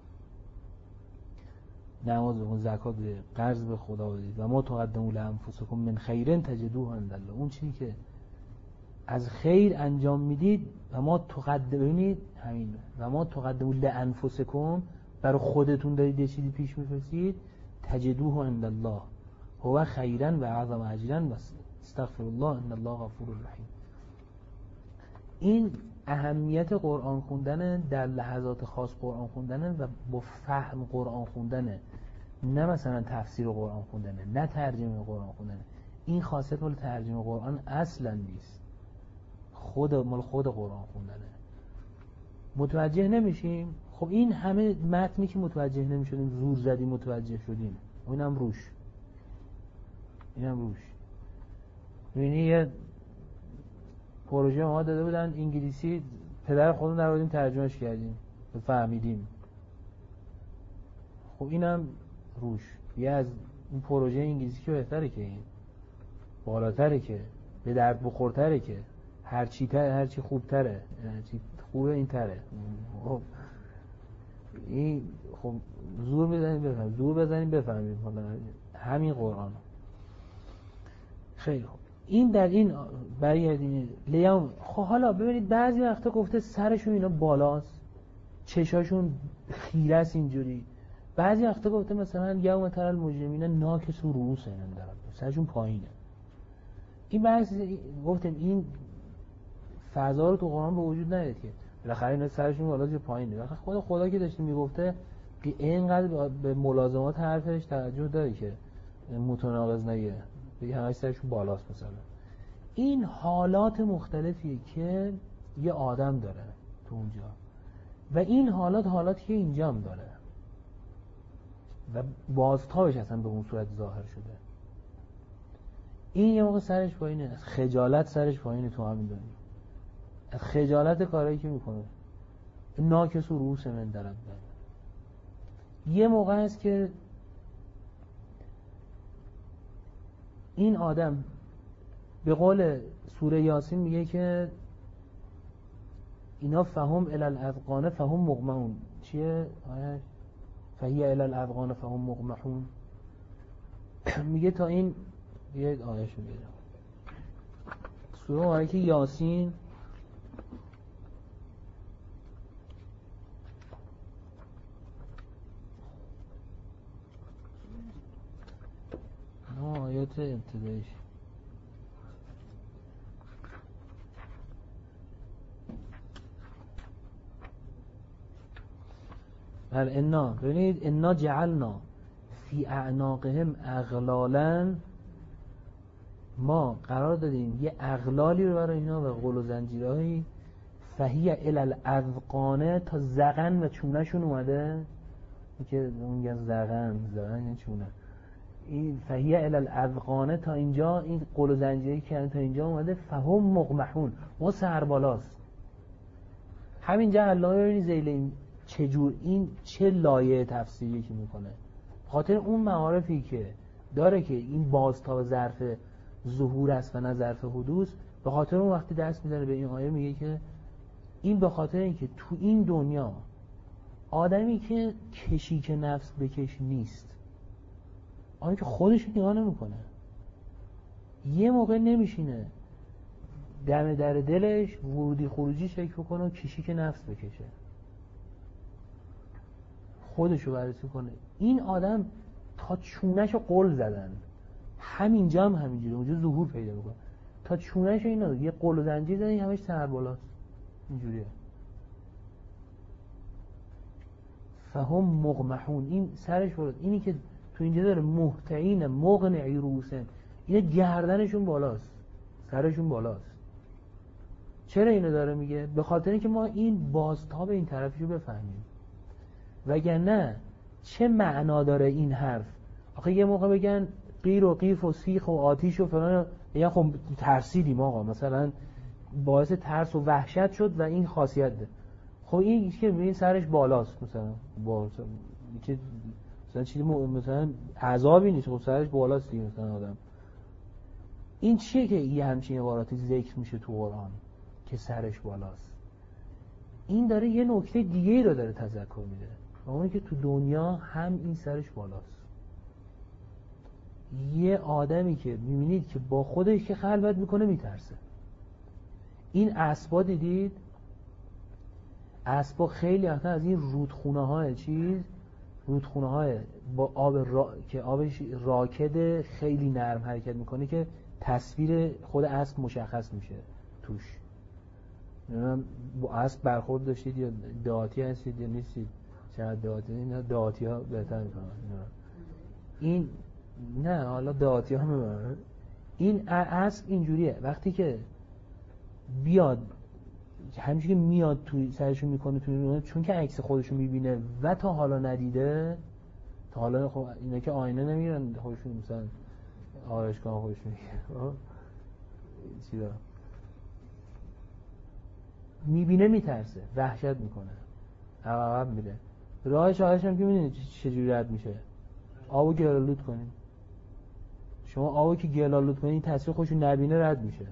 نماز بخونید، زکات بدید، قرض به خدا بدید. و ما تقدموا لانفسکم من خیر تجدوه عند الله، اون چیزی که از خیر انجام میدید و ما تقدمید همین، و ما تقدموا لانفسکم، برای خودتون دارید یه چیزی پیش می‌فرستید، تجدوه عند الله هو خیرا و اعظم اجرا و استغفر الله ان الله غفور رحیم. این اهمیت قرآن خوندن در لحظات خاص، قرآن خوندن و با فهم قرآن خوندن، نه مثلا تفسیر قرآن خوندن، نه ترجمه قرآن خوندن. این خاصیت مال ترجمه قرآن اصلا نیست، خود مال خود قرآن خوندنه. متوجه نمیشیم. خب این همه متنی که متوجه نمیشدیم زور زدیم متوجه شدیم، اینم روش اینم روش یعنی یه پروژه ما داده بودن انگلیسی، پدر خودمون در آوردیم ترجمهش کردیم فهمیدیم. خب اینم روش یه از این پروژه انگلیسی که بهتره، که این بالاتره، که به درد بخورتره، که هر چی تر هر چی خوبتره، هر چی خوبه این تره. خب این خب زور بزنیم بفهمیم، زور بزنیم بفهمیم. حالا همین قرآن خیلی خوب. این در این برگردین لیوم. خب حالا ببینید بعضی وقتا گفته سرشون اینا بالاست، چشاشون خیره است اینجوری. بعضی وقتا گفته مثلا یوم تر المجرمین ناکسوا رؤوسهم، سرشون پایینه. این بعضی گفتم این فضا رو تو قرآن به وجود نیاد که بالاخره اینا سرشون بالا چه پایینه. بالاخره خود خدا که داشته میگفته که اینقدر به ملازمات حرفش توجه داره که متناقض نگه، بگه همش سرشون بالاست. مثلا این حالات مختلفیه که یه آدم داره تو اونجا و این حالات حالاتی که اینجا هم داره و بازتابش اصلا به اون صورت ظاهر شده. این یه موقع سرش پایینه، از خجالت سرش پایینه تو همین دنیا، از خجالت کارهایی که میکنه. ناکس و رؤوس من درد. یه موقع هست که این آدم به قول سوره یاسین میگه که اینا فهم الی الاذقان فهم مغمحون. چیه آیه؟ فهی الی الاذقان فهم مغمحون. میگه تا این یه آیه‌شو میگه سوره مبارکه یاسین نه آیات ابتدایش بل انا ببینید انا جعلنا فی اعناقهم اغلالا، ما قرار دادیم یه اغلالی رو برای اینا و غل و زنجیرهایی فهی الی الاذقان تا زغن و چونهشون اومده که اون زغن زغن یه چونه این فهی الی الاذقان تا اینجا این غل و زنجیری که تا اینجا اومده فهم مغمحون ما سربالاست. همینجا الله ببینید ذیل این چجور این چه لایه تفسیری که میکنه خاطر اون معارفی که داره که این بازتاب ظرف ظهور است و نه ظرف حدوث. به خاطر اون وقتی دست میزنه به این آیه میگه که این به خاطر اینکه تو این دنیا آدمی که کشیک نفس بکش نیست، آدمی که خودش نگاه نمیکنه، یه موقع نمیشینه دم در دلش ورودی خروجی شکل بکنه و کشیک نفس بکشه، خودشو بررسی کنه. این آدم تا چونهشو قل زدن، همینجا هم همینجوره، اونجا ظهور پیدا میکنه، تا چونهشو اینا یه قل و زنجیر زدن، همش سر بالاست اینجوریه. فهم مغمحون، این سرش بالاست. اینی که تو اینجا داره محتعین مغنعی رؤوسن، اینا گردنشون بالاست، سرشون بالاست. چرا اینو داره میگه؟ به خاطر اینکه ما این بازتاب این طرفیشو بفهمیم. وگرنه چه معنا داره این حرف؟ آخه یه موقع بگن قیر و قیف و سیخ و آتیش و فلان، یا خب ترسیدیم آقا، مثلا باعث ترس و وحشت شد و این خاصیت ده. خب این که این سرش بالاست، مثلا با که مثلا چیزی مثلا عذابی نیست، خب سرش بالاست دیگه مثلا آدم. این چیه که یه همچین عباراتی ذکر میشه تو قرآن که سرش بالاست؟ این داره یه نکته دیگه رو داره تذکر میده، و اونی که تو دنیا هم این سرش بالاست. یه آدمی که میبینید که با خودش که خلوت میکنه میترسه. این اسبا دیدید؟ اسبا خیلی اصلا از این رودخونه های چیز رودخونه های با آب را... که آبش راکد خیلی نرم حرکت میکنه که تصویر خود اسب مشخص میشه توش. نمیدونم با اسب برخورد داشتید یا دهاتی هستید یا نیستید؟ چقدر دهاتی؟ اینا دهاتی ها بهتر میکنن این، نه حالا دهاتی ها میبرن. این اسب اینجوریه، وقتی که بیاد همیشه که میاد توی سرشو میکنه توی، چون که عکس خودشو میبینه و تا حالا ندیده، تا حالا خب اینا که آینه نمیگیرن خودشون مثلا آرایشگاه خودشون میگیرن چی دارم میبینه میترسه، وحشت میکنه، عقب میره. راهش آهش هم که میدونید چجوری رد میشه؟ آبو گلالود کنید. شما آبو که گلالود کنید تصویر خودشو نبینه رد میشه،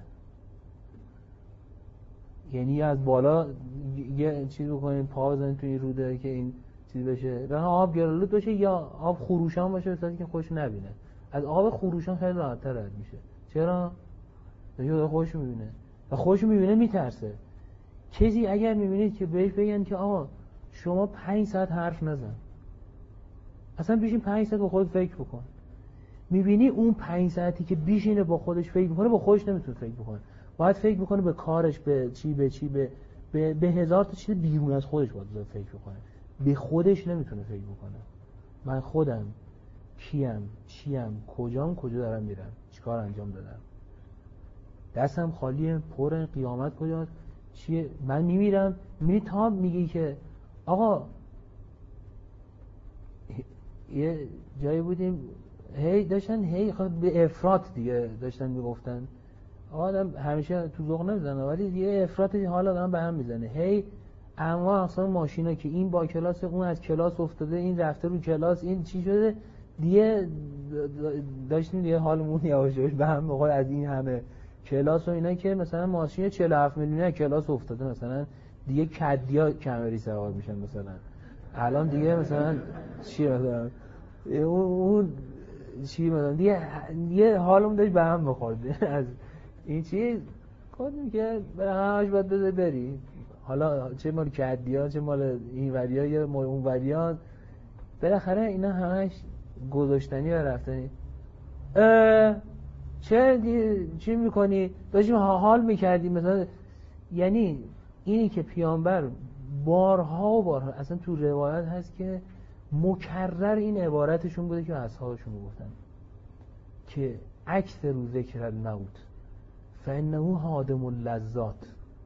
یعنی از بالا یه چیز بکنید پا بزنید توی روده که این چیز بشه، راه آب گلالود باشه یا آب خروشان باشه واسه که خودشو نبینه. از آب خروشان خیلی راحت‌تر رد میشه. چرا؟ چون خودشو میبینه و خودشو میبینه میترسه. چیزی اگر میبینید که بهش بگن که آقا شما پنج ساعت حرف نزن، اصلا بشین پنج ساعت با خودت فکر بکن، میبینی اون پنج ساعتی که بیشینه با خودش فکر میکنه با خودش نمیتونه فکر بکنه. باید فکر بکنه به کارش، به چی به چی به به, به هزار تا چیز بیرون از خودش باید فکر بکنه. به خودش نمیتونه فکر بکنه. من خودم کیم، چیم، کجام، کجا دارم میرم، چیکار انجام دادم، دستم خالیه، پر، قیامت کجاست، چیه، من میمیرم. میری تا میگی که آقا یه جایی بودیم هی داشتن هی خب به افراط دیگه داشتن میگفتن آدم همیشه تو ذوق نمیزنه ولی یه افراطی حالا دارن به هم میزنه. هی انواع اقسام ماشینا که این با کلاس، اون از کلاس افتاده، این رفته رو کلاس، این چی شده دیگه، داشتیم دیگه حالمون یواش یواش به هم بخوره از این همه کلاس و اینا که مثلا ماشین چهل و هفت میلیونی کلاس افتاده، مثلا دیگه کدیا کمری سوار میشن مثلا. الان دیگه مثلا چی مثلا اون چی مثلا دیگه یه حالمون داشت به هم بخورده از این چیز. گفتم که برای همش باید بذاری بری، حالا چه مال کدیا چه مال این وریا یا مال اون وریا، بالاخره اینا همش گذاشتنی و رفتنی. چه دی... چی میکنی؟ داشتیم حال میکردیم مثلا. یعنی اینی که پیامبر بارها و بارها اصلا تو روایت هست که مکرر این عبارتشون بوده که اصحابشون گفتن که اکثر ذکر الموت فانه هادم اللذات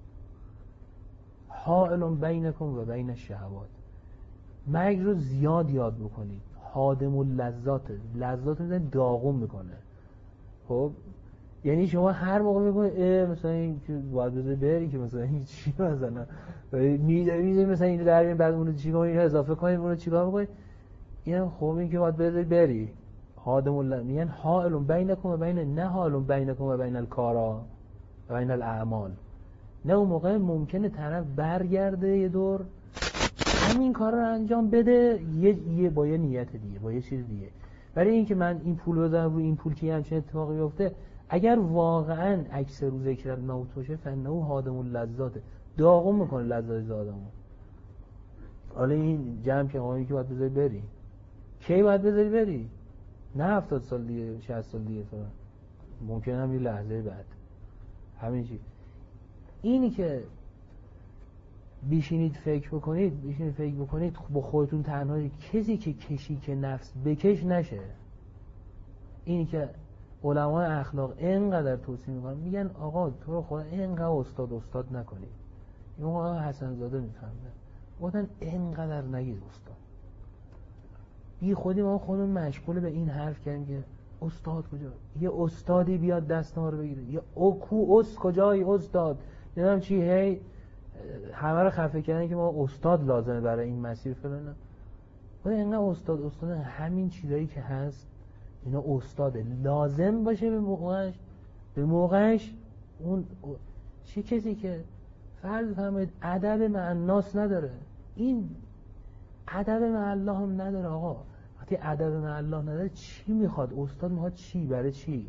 حائل بینکم و بین الشهوات. مرگ رو زیاد یاد بکنید. هادم اللذات، لذات رو داغون میکنه. خب یعنی شما هر موقع میگید مثلا این که باید بذاری بری که مثلا این چی مثلا میذاری میذاری مثلا اینو در بعد اون رو چیکار اینو اضافه کنید اون رو چیکار میکنید، این خب این که باید بذاری بری. هادم الله میگن حائل بینکم و بین، نه حائل بینکم و بین الکارا و بین الاعمال. نه اون موقع ممکنه طرف برگرده یه دور همین کار رو انجام بده یه, یه با یه نیت دیگه با یه چیز دیگه. برای اینکه من این پول بذارم روی این پول که همچین اتفاقی بیفته، اگر واقعا اکثر روز ذکر الموت باشه فنه هادم اللذات، داغون میکنه لذات آدمو. حالا این جمع که آقایی که باید بذاری بری، کی باید بذاری بری؟ نه هفتاد سال دیگه، شصت سال دیگه، فلان، ممکنه هم یه لحظه بعد همین چی. اینی که بیشینید فکر بکنید بیشینید فکر بکنید با خودتون تنها، کسی که کشی که نفس بکش نشه. اینی که علمای اخلاق اینقدر توصیه میکنن، میگن آقا تو رو خدا اینقدر استاد استاد نکنید. این آقا حسن زاده میفهمه گفتن اینقدر نگید استاد. بی خودی ما خودمون مشغول به این حرف کردیم که استاد کجا، یه استادی بیاد دست ما رو بگیره، یه اوکو اس کجایی استاد، نمیدونم چی، هی همه رو خفه کردن که ما استاد لازمه برای این مسیر فلان. خود اینقدر استاد استاد همین چیزایی که هست اینا استاد لازم باشه به موقعش، به موقعش. اون چه کسی که فرض فرمایید ادب مع الناس نداره، این ادب مع الله هم نداره. آقا وقتی ادب مع الله نداره چی میخواد؟ استاد میخواد چی؟ برای چی؟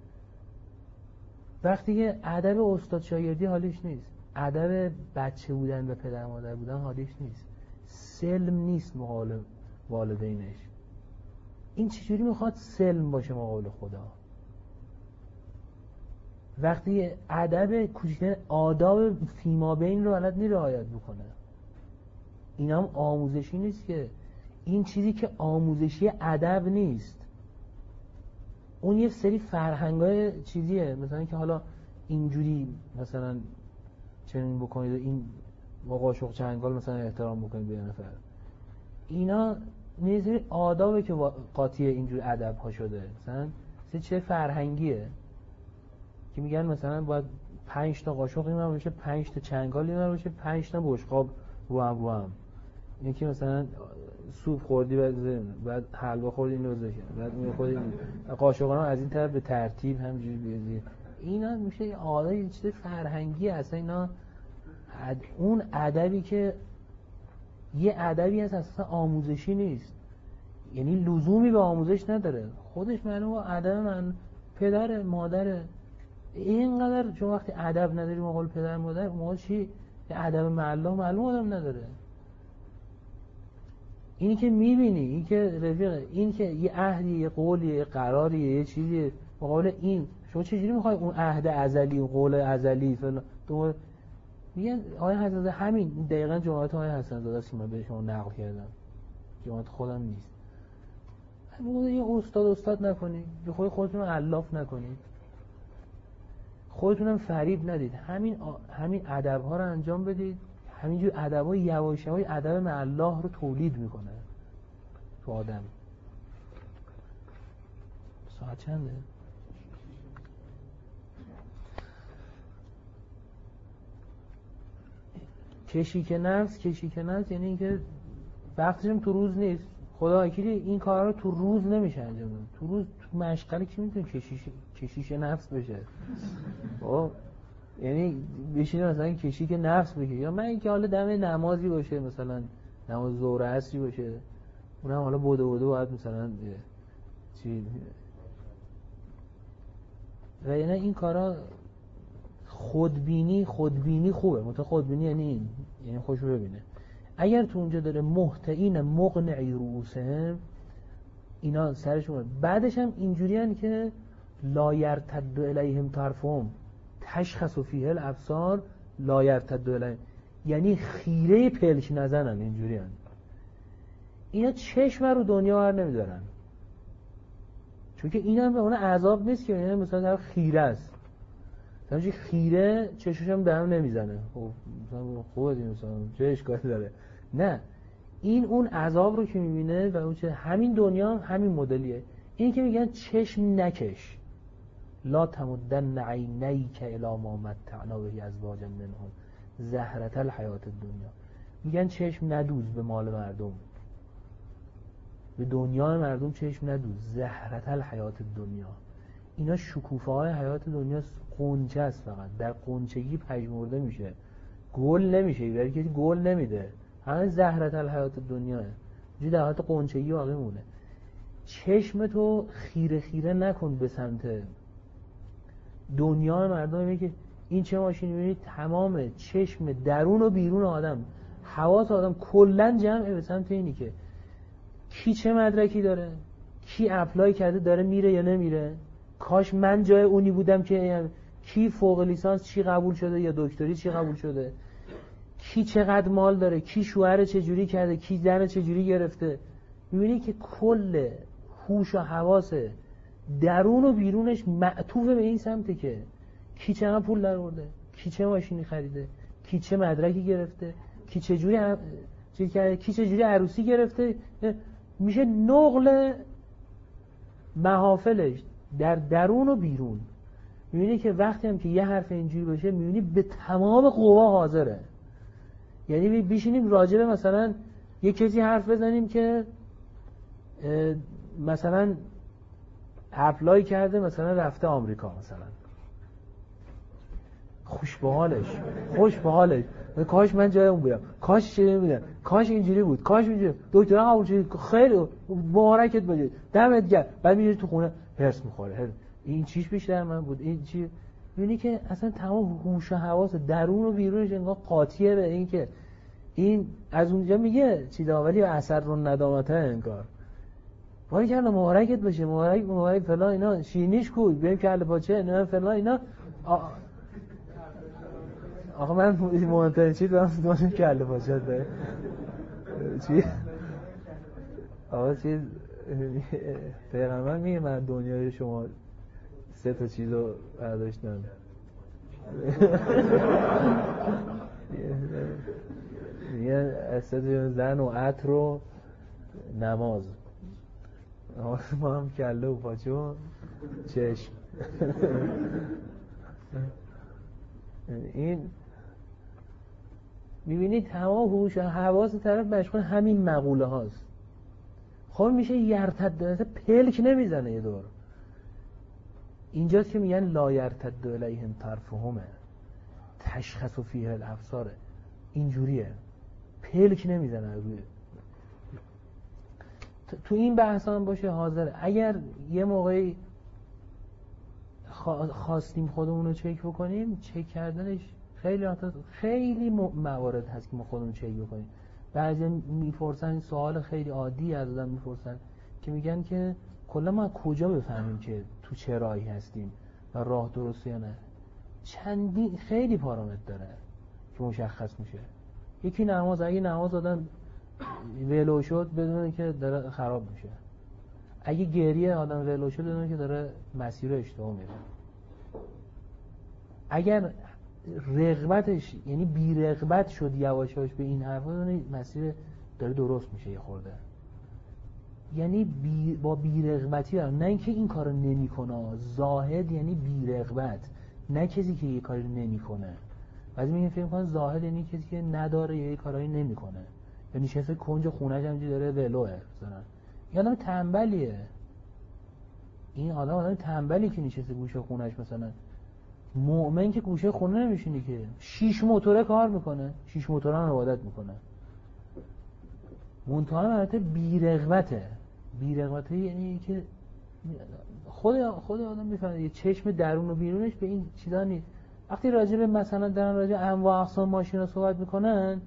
وقتی که ادب استاد شاگردی حالیش نیست، ادب بچه بودن و پدر مادر بودن حالیش نیست، سلم نیست مقابل والدینش، این چجوری میخواد سلم باشه مقابل خدا؟ وقتی ادب کوچکترین آداب فیما بین رو بلد نی رعایت بکنه، این هم آموزشی نیست که. این چیزی که آموزشی ادب نیست، اون یه سری فرهنگای چیزیه، مثلا که حالا اینجوری مثلا چنین بکنید و این با قاشق چنگال مثلا احترام بکنید به نفر، اینا نیست آدابه که قاطی اینجور ادب ها شده. مثلا چه فرهنگیه که میگن مثلا باید پنج تا قاشق این باشه، پنج تا چنگال این باشه، پنج تا بشقاب رو هم رو هم. این که مثلا سوپ خوردی بعد بعد حلوا خوردی اینو بذاری، بعد اون خوردی قاشقا از این طرف به ترتیب همینجوری بیازی. اینا میشه یه عادت، چیز فرهنگی اصلا. اینا اد... اون ادبی که یه ادبی هست اصلا آموزشی نیست، یعنی لزومی به آموزش نداره، خودش معلومه ادب من پدر مادر. اینقدر چون وقتی ادب نداری مقابل پدر مادر، موقع چی ادب مع الله معلوم آدم نداره. اینی که میبینی، این که رفیق، این که یه عهدی، یه قولی، یه قراری، یه چیزی مقابل این شما چجوری میخوای اون عهد ازلی و قول ازلی فلان تو میگن آقای حسن زاده همین دقیقاً جملات آقای حسن زاده است که من به شما نقل کردم، جملات خودم نیست. همین یه استاد استاد نکنید، به خود خودتون رو علاف نکنید، خودتونم فریب ندید، همین آ... همین ادب‌ها رو انجام بدید. همینجور ادب‌ها یواش یواش ادب مع الله رو تولید میکنه تو آدم. ساعت چنده؟ کشیک نفس، کشیک نفس یعنی اینکه وقتشم تو روز نیست. خدا وکیلی این کارا رو تو روز نمیشه انجام داد. تو روز تو مشغله کی میتونه کشیش کشیش نفس بشه؟ خب یعنی بشینه مثلا کشیک نفس بگه، یا من اینکه حالا دم نمازی باشه، مثلا نماز ظهر عصری باشه، اونم حالا بوده بوده باید مثلا چی و یعنی این کارا خودبینی خودبینی خوبه. مت خودبینی یعنی این، یعنی خوشو ببینه. اگر تو اونجا داره محتئین مقنعی رؤوسهم، اینا سرشون بعدش هم اینجوری هن که لا یرتد الیهم طرفهم تشخص فیه الابصار لا یرتد الیهم، یعنی خیره پلک نزنن. اینجوری هن اینا چشم رو دنیا ور نمیدارن، چون که اینا هم به اون عذاب نیست که اینا مثلا طرف خیره است، مثلا خیره چشمش هم به هم نمیزنه. خب مثلا خوبه دیگه، مثلا چه اشکالی داره؟ نه، این اون عذاب رو که میبینه و اون چه همین دنیا هم همین مدلیه. این که میگن چشم نکش، لا تمدن عینیک الی ما متعنا به ازواجا منهم زهرة الحیات الدنیا. میگن چشم ندوز به مال مردم، به دنیا مردم چشم ندوز، زهرة الحیات الدنیا. اینا شکوفه های حیات دنیا، قنچه است، فقط در قنچگی پژمرده میشه، گل نمیشه، برای کسی گل نمیده، همه زهرة الحیات دنیاه، جو در حالت قنچگی واقع مونه. چشم تو خیره خیره نکن به سمت دنیا مردم. میگه که این چه ماشینی میبینید، تمام چشم درون و بیرون آدم، حواس آدم کلن جمعه به سمت اینی که کی چه مدرکی داره، کی اپلای کرده داره میره یا نمیره، کاش من جای اونی بودم که، کی فوق لیسانس چی قبول شده یا دکتری چی قبول شده، کی چقدر مال داره، کی شوهر چه جوری کرده، کی زن چه جوری گرفته. میبینی که کل هوش و حواس درون و بیرونش معطوف به این سمته که کی چقدر پول درآورده، کی چه ماشینی خریده، کی چه مدرکی گرفته، کی چه جوری هم... چی کرده، کی چه جوری عروسی گرفته. میشه نقل محافلش در درون و بیرون. میبینی که وقتی هم که یه حرف اینجوری باشه، میبینی به تمام قوا حاضره. یعنی بیشینیم راجبه مثلا یه کسی حرف بزنیم که مثلا اپلای کرده، مثلا رفته آمریکا، مثلا خوش به حالش، خوش به حالش، کاش من جای اون بودم، کاش چه نمیدونم، کاش اینجوری بود، کاش اینجوری دکترا قبول شد، خیلی مبارکت باشه، دمت گرم. بعد میره تو خونه هرس میخوره، این چیش بیشتر من بود، این چی. میبینی که اصلا تمام هوش و حواس درون و بیرونش انگار قاطیه به این که این از اونجا میگه چیزا، ولی اثر رو ندامته انگار وای کردم مبارکت بشه، مبارک مبارک فلان اینا، شینیش کود بریم کله پاچه نه فلان اینا. آقا من مهمترین چیز دارم داشتم کله پاچه داره چی؟ آقا چیز پیغمبر میگه من دنیای شما سه تا چیز رو برداشتم، میگه سه تا زن و عطر و نماز، ما هم کله و پاچه و چشم. این میبینی تمام هوش و حواس طرف مشغول همین مقوله هاست. خب میشه یرتد داره پلک نمیزنه یه دور. اینجاست که میگن لا یرتد الیهم طرفهم تشخص فیه الابصار، اینجوریه، پلک نمیزنه روی. تو این بحث هم باشه حاضر. اگر یه موقعی خواستیم خودمون رو چک بکنیم، چک کردنش خیلی خیلی موارد هست که ما خودمون چک بکنیم. بعضی میپرسن سوال خیلی عادی از آدم میپرسن که میگن که کلا ما کجا بفهمیم که تو چه راهی هستیم؟ و راه درسته یا نه. چندی خیلی پارامتر داره که مشخص میشه. یکی نماز، اگه نماز آدم ولو شد بدونه که داره خراب میشه. اگه گریه آدم ولو شد بدونه که داره مسیر اشتباه میره. اگر رغبتش یعنی بی رغبت شد یواش یواش به این حرفا، بدونه مسیر داره درست میشه یه خورده. یعنی بی با بی‌رغبتی، نه اینکه این کارو نمیکنه. زاهد یعنی بی‌رغبت، نه کسی که یه کاری نمیکنه. بعضی میگن فکر می‌کنن زاهد یعنی کسی که نداره یا یه کارایی نمیکنه، یعنی نشسته کنج خونه‌ش همینجوری داره ولوه مثلا. این آدم تنبلیه. این آدم آدم تنبلی که نشسته گوشه خونه‌ش مثلا. مؤمن که گوشه خونه نمیشینه که، شیش موتوره کار میکنه، شیش موتوره هم عبادت میکنه. منتها البته بی‌رغبته. بی‌رغبته یعنی که خود خود آدم میفهمه یه چشم درون و بیرونش به این چیزا نیست. وقتی راجع به مثلا دارن راجع به انواع اقسام ماشینا صحبت میکنن،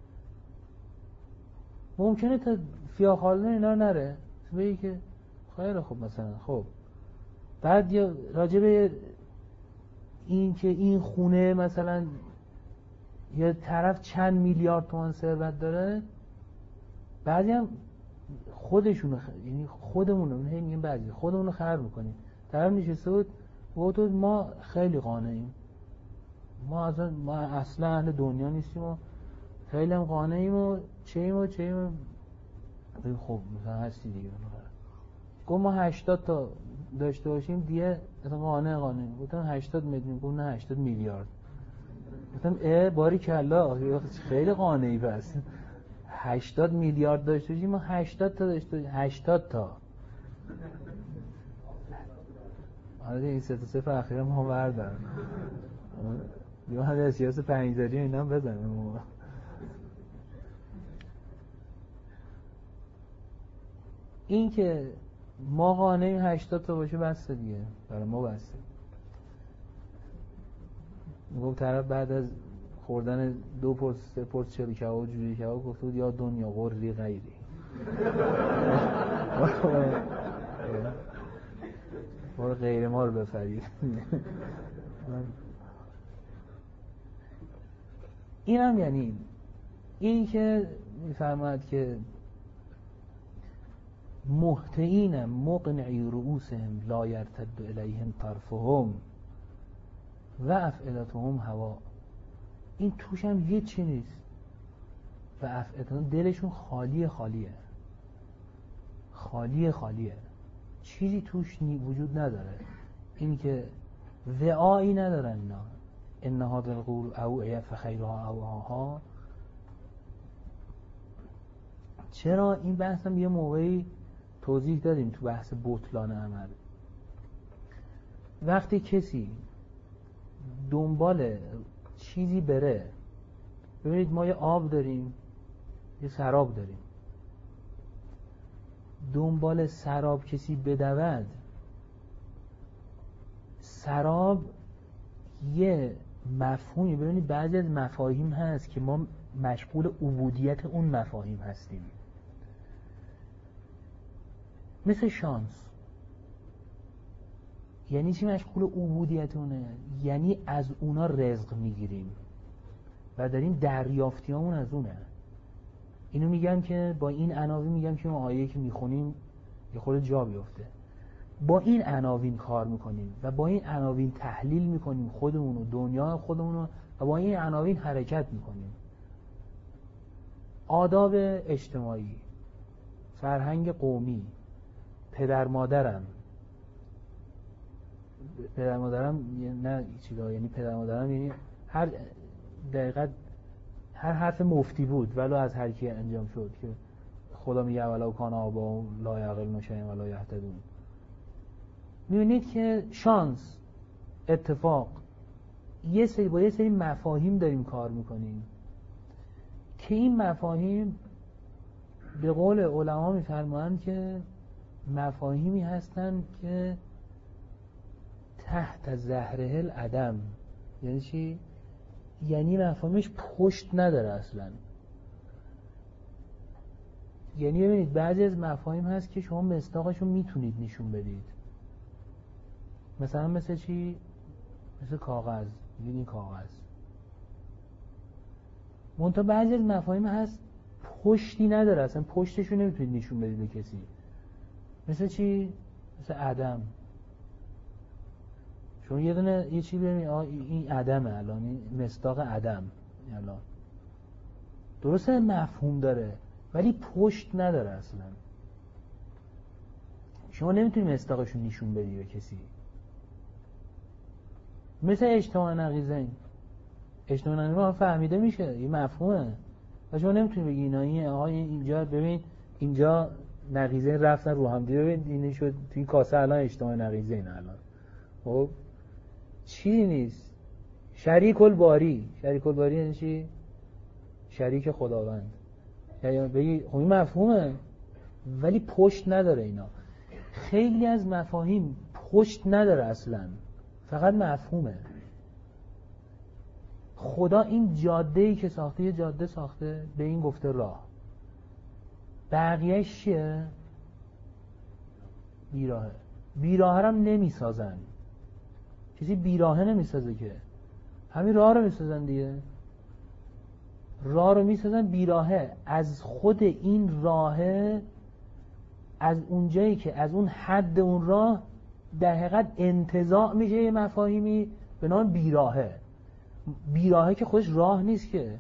ممکنه تا فیاخالدون اینا رو نره بگی که خیلی خوب مثلا خب بعد یا راجع به این که این خونه مثلا یه طرف چند میلیارد تومان ثروت داره، بعضی هم خودشونو خ... یعنی خودمونو نه میگم بعضی خودمونو خراب میکنیم. طرف نشسته بود و تو ما خیلی قانعیم، ما اصلا ما اصلا اهل دنیا نیستیم و خیلی هم قانعیم و چیم و چیم. خب مثلا هستی دیگه. گفت ما هشتاد تا داشته باشیم دیگه مثلا قانع قانع. گفتم هشتاد میلیون، گفت نه هشتاد میلیارد. گفتم اه باری کلا خیلی قانعی پس. هشتاد میلیارد داشته باشیم، ما هشتاد تا داشته باشیم، هشتاد تا. آره این سه تا صفر اخیرا ما بردارن. یه حد از سیاست پنجداری اینا هم بزنیم. این که ما قانعیم هشتاد تا باشه بسته دیگه، برای ما بسته. گفت طرف بعد از خوردن دو پرس سه پرس چلو کباب جوری کباب گفت بود یا دنیا قری غیری. ما غیر ما رو بفرید. این هم یعنی این که میفرماید که محتئین مقنعی رؤوسهم لا یرتد الیهم طرفهم و افئدتهم هوا. این توش هم یه چی نیست و افئدتهم دلشون خالی خالیه خالی خالیه چیزی توش وجود نداره. این که وعایی ندارن اینا. ان هذا القول اوعیه فخیرها اوعاها. چرا این بحث هم یه موقعی توضیح دادیم تو بحث بطلان عمل. وقتی کسی دنبال چیزی بره، ببینید ما یه آب داریم یه سراب داریم، دنبال سراب کسی بدود، سراب یه مفهومی، ببینید بعضی از مفاهیم هست که ما مشغول عبودیت اون مفاهیم هستیم، مثل شانس. یعنی چی مشغول عبودیت اونه؟ یعنی از اونا رزق میگیریم و داریم دریافتیامون از اونه. اینو میگم که با این عناوین میگم که اون آیه که میخونیم یه خورده جا بیفته. با این عناوین کار میکنیم و با این عناوین تحلیل میکنیم خودمون و دنیا خودمون و با این عناوین حرکت میکنیم. آداب اجتماعی، فرهنگ قومی، پدر مادرم پدر مادرم نه چیزا، یعنی پدر مادرم یعنی هر دقیقاً هر حرف مفتی بود ولو از هر کی انجام شد که خدا میگه ولو کان آباهم لا یعقلون شیئا ولا یهتدون. میبینید که شانس، اتفاق، یه سری با یه سری مفاهیم داریم کار میکنیم که این مفاهیم به قول علما میفرمایند که مفاهیمی هستند که تحت زهره العدم. یعنی چی؟ یعنی مفاهیمش پشت نداره اصلا. یعنی ببینید بعضی از مفاهیم هست که شما مصداقشو میتونید نشون بدید، مثلا مثل چی؟ مثل کاغذ. این کاغذ منتها بعضی از مفاهیم هست پشتی نداره، اصلا پشتشو نمیتونید نشون بدید به کسی. مثل چی؟ مثل عدم. شما یه دونه یه چی ببینید این عدمه، الان این مصداق عدم الان درسته مفهوم داره ولی پشت نداره اصلا. شما نمیتونید مصداقشو نشون بدی به کسی. مثل اجتماع نقیضین. اجتماع نقیضین فهمیده میشه، این مفهومه و شما نمیتونید بگی اینا این آقا اینجا ببین اینجا نقیضین رفتن رو هم دیگه، ببین این شد تو این کاسه الان اجتماع نقیضین الان. خب چیزی نیست. شریک الباری. شریک الباری یعنی چی؟ شریک خداوند. یعنی بگی خب این مفهومه ولی پشت نداره. اینا خیلی از مفاهیم پشت نداره اصلا، فقط مفهومه. خدا این جاده‌ای که ساخته یه جاده ساخته، به این گفته راه. بقیه‌اش چیه؟ بیراهه. بیراهه هم نمیسازن. کسی بیراهه نمیسازه که، همین راه رو میسازن دیگه. راه رو میسازن بیراهه. از خود این راهه، از اونجایی که از اون حد اون راه در حقیقت انتزاع میشه یه مفاهیمی به نام بیراهه. بیراهه که خودش راه نیست که.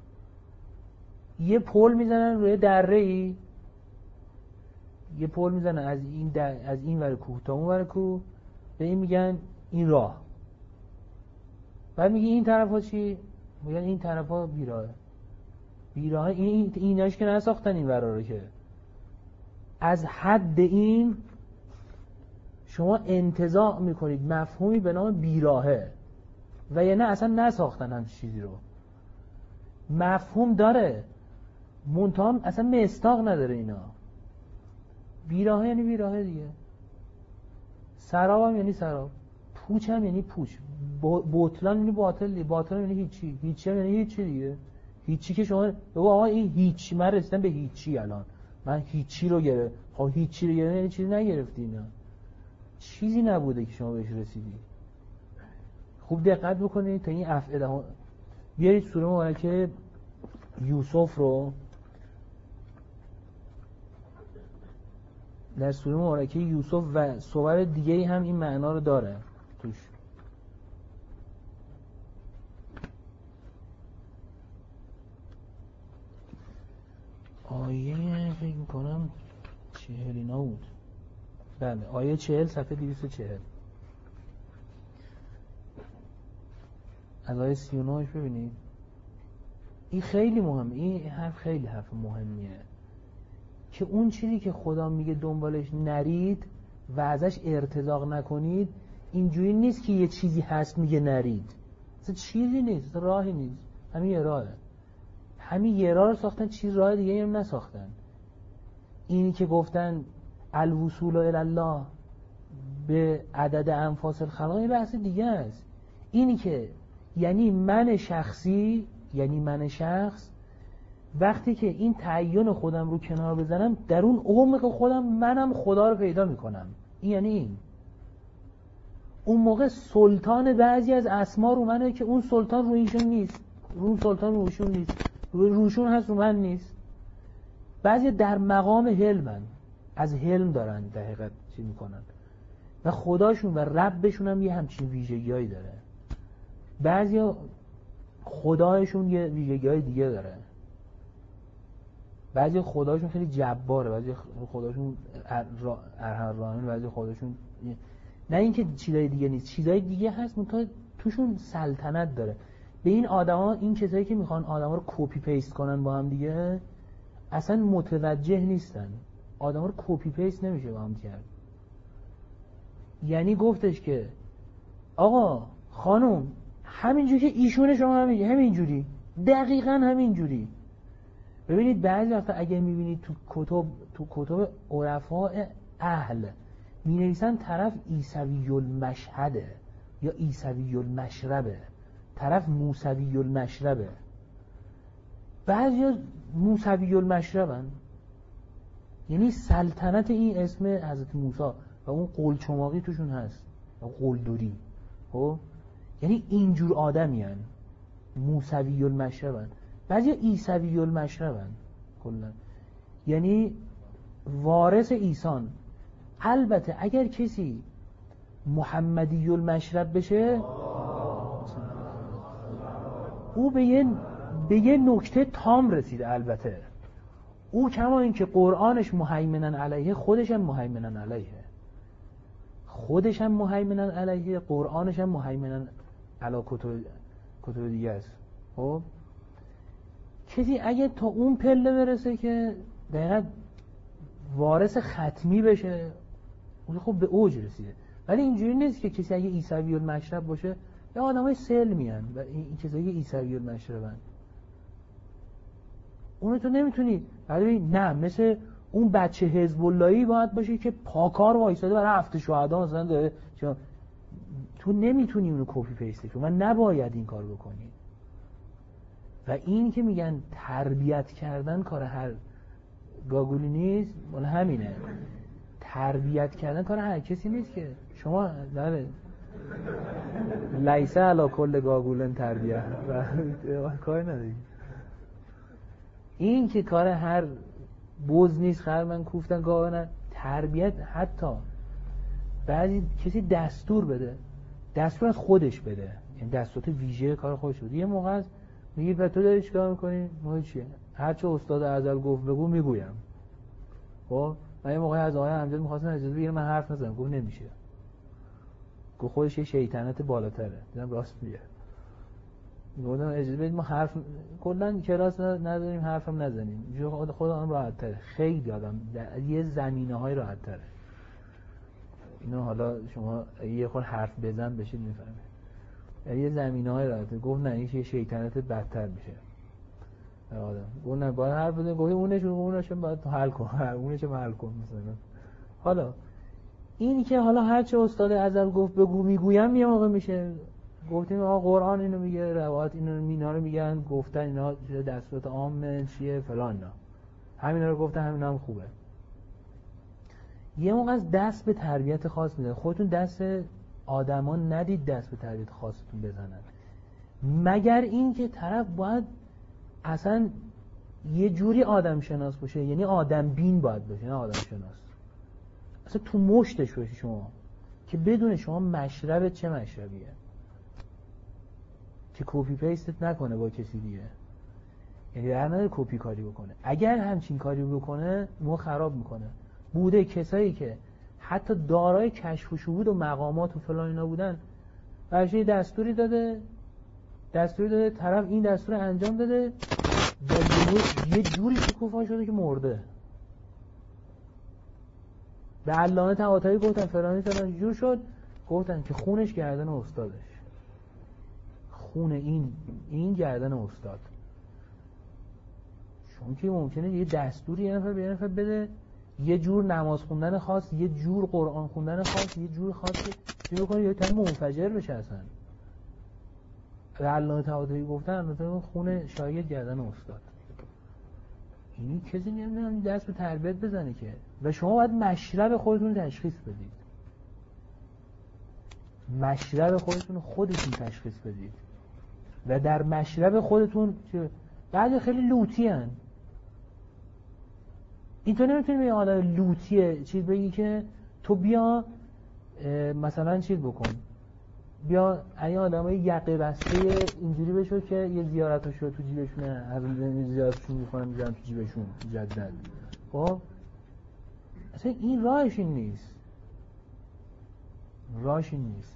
یه پل میزنن روی دره‌ای، یه پل میزنن از این در... از این ور کوه تا اون ور کوه، به این میگن این راه. بعد میگه این طرفا چی؟ میگن این طرفا بیراهه. بیراهه این ایناش که نساختن این ورا رو که. از حد این شما انتزاع میکنید مفهومی به نام بیراهه و یا نه اصلا نساختن هم چیزی رو. مفهوم داره منتها اصلا مصداق نداره. اینا بیراهه یعنی بیراهه دیگه. سراب هم یعنی سراب. پوچ هم یعنی پوچ. بطلان یعنی باطل دیگه. باطل یعنی هیچی. هیچی هم یعنی هیچی دیگه. هیچی که شما بگو آقا این هیچی، من رسیدم به هیچی، الان من هیچی رو گرفتم. خب هیچی رو گرفتم یعنی چیزی نگرفتی. اینا چیزی نبوده که شما بهش رسیدی. خوب دقت بکنید تا این افعله ها. بیارید سوره مبارکه یوسف رو. در سوره مبارکه یوسف و صور دیگه هم این معنا رو داره توش. آیه فکر میکنم چهل اینا بود. بله آیه چهل صفحه دویست و چهل. از آیه سی و نه ببینید. این خیلی مهمه. این حرف خیلی حرف مهمیه که اون چیزی که خدا میگه دنبالش نرید و ازش ارتزاق نکنید، اینجوری نیست که یه چیزی هست میگه نرید. اصلا چیزی نیست، راهی نیست. همین یه راهه. همین یه راه رو ساختن، چیز راه دیگه هم نساختن. اینی که گفتن الوصول الی الله به عدد انفاس الخلق، یه بحث دیگه است. اینی که یعنی من شخصی، یعنی من شخص وقتی که این تعین خودم رو کنار بزنم، در اون عمق خودم منم خدا رو پیدا میکنم. این یعنی این. اون موقع سلطان بعضی از اسما رو منه که اون سلطان رو ایشون نیست، اون سلطان روشون نیست، روشون هست رو من نیست. بعضی در مقام حلمن، از حلم دارن در حقیقت چی میکنن و خداشون و ربشون هم یه همچین ویژگی‌هایی داره. بعضی خدایشون یه ویژگی‌های دیگه داره. بعضی خداشون خیلی جباره، بعضی خداشون ارحم الراحمین، بعضی خداشون نه اینکه چیزای دیگه نیست، چیزای دیگه هست منتها توشون سلطنت داره. به این آدما، این کسایی که میخوان آدما رو کپی پیست کنن با هم دیگه، اصلا متوجه نیستن. آدما رو کپی پیست نمیشه با هم کرد. یعنی گفتش که آقا خانم همینجوری که ایشون شما همینجوری همینجوری دقیقاً همینجوری. ببینید بعضی وقتا اگه میبینید تو کتب تو کتب عرفاء اهل مینویسن طرف عیسوی المشهده یا عیسوی المشربه، طرف موسوی المشربه، بعضی موسوی المشربن، یعنی سلطنت این اسم حضرت موسی و اون قول چماقی توشون هست. قلدری. خب یعنی اینجور آدمی هن، موسوی المشرب هن، بعضی عیسوی المشرب هن کلا، یعنی وارث عیسان. البته اگر کسی محمدی المشرب بشه او به یه به یه نکته تام رسیده. البته او کما اینکه قرآنش مهیمنن علیه، خودش هم مهیمنن علیه، خودش هم مهیمنن علیه، قرآنش هم مهیمنن علی کتب کتب دیگه است. خب کسی اگه تا اون پله برسه که دقیقا وارث ختمی بشه، اون خب به اوج رسیده. ولی اینجوری نیست که کسی اگه عیسوی المشرب باشه، یا آدمای سلمی هن و این کسایی که عیسوی المشرب هن، اونو تو نمیتونی. ولی نه، مثل اون بچه حزب اللهی باید باشه که پاکار وایساده برای هفت شهدا مثلا داره، تو نمیتونی اونو کپی پیست کنی و نباید این کار بکنی. و این که میگن تربیت کردن کار هر گاگولی نیست، مال همینه. تربیت کردن کار هر کسی نیست که شما داره لیسه علا کل گاگولن تربیت و کار نداری. این که کار هر بوز نیست خر من کوفتن گاوه نه. تربیت حتی بعضی کسی دستور بده، دستور از خودش بده، یعنی دستورات ویژه کار خودش بده. یه موقع از میگی به تو داری چیکار میکنی؟ ما چیه؟ هرچه استاد ازل گفت بگو میگویم. خب من یه موقع از آقای امجد میخواستم اجازه بگیرم من حرف نزنم، گفت نمیشه، گفت خودش یه شیطنت بالاتره. دیدم راست میگه. گفتم اجازه بدید ما حرف کلا کلاس نداریم، حرفم نزنیم، جو خودم راحت تره، خیلی آدم یه زمینه‌های راحت تره. اینو حالا شما یه خورده حرف بزن بشید میفهمید. یه زمینه‌های راحت. گفت نه این یه شیطنت بدتر میشه آدم. گفت نه باید حرف بزنید. گفت اونش اونش باید حل کن، اونش حل کن مثلا. حالا این که حالا هر چه استاد ازل گفت بگو میگویم یه موقع میشه. گفتیم آقا قرآن اینو میگه، روایت اینو مینا رو میگن، گفتن اینا دستورات عام چیه فلان، نه همینا رو گفتن، همینا هم خوبه. یه موقع از دست به تربیت خاص میده. خودتون دست آدمان ندید دست به تربیت خاصتون بزنن، مگر این که طرف باید اصلا یه جوری آدم شناس باشه، یعنی آدم بین باید باشه، نه آدم شناس. اصلا تو مشتش باشی شما که بدون شما مشربت چه مشربیه، که کپی پیستت نکنه با کسی دیگه، یعنی در نظر کپی کاری بکنه. اگر همچین کاری بکنه مو خراب میکنه. بوده کسایی که حتی دارای کشف و شهود و مقامات و فلان اینا بودن، برای دستوری داده دستوری داده طرف این دستور انجام داده و یه جوری شکوفا شده که مرده. به علامه طباطبایی گفتن فلانی فلان جور شد، گفتن که خونش گردن استادش، خون این این گردن استاد. چون که ممکنه یه دستوری یه نفر به یه نفر بده، یه جور نماز خوندن خاص، یه جور قرآن خوندن خاص، یه جور خاصی چی بکنه یه تن منفجر بشه. اصلا به علامه طباطبایی گفتن خون شاگرد گردن استاد. این کسی نمیدونم دست به تربیت بزنه که. و شما باید مشرب خودتون تشخیص بدید، مشرب خودتون خودتون تشخیص بدید. و در مشرب خودتون بعضی خیلی لوتی هن. این تو نمیتونی به آدم لوتیه چیز بگی که تو بیا مثلا چیز بکن، بیا این آدم های یقه بسته اینجوری بشو که یه زیارت شو تو جیبشونه، هر روز زیارتشون میکنن میزنن تو جیبشون جدد. خب اصلا این راهش این نیست، راهش این نیست.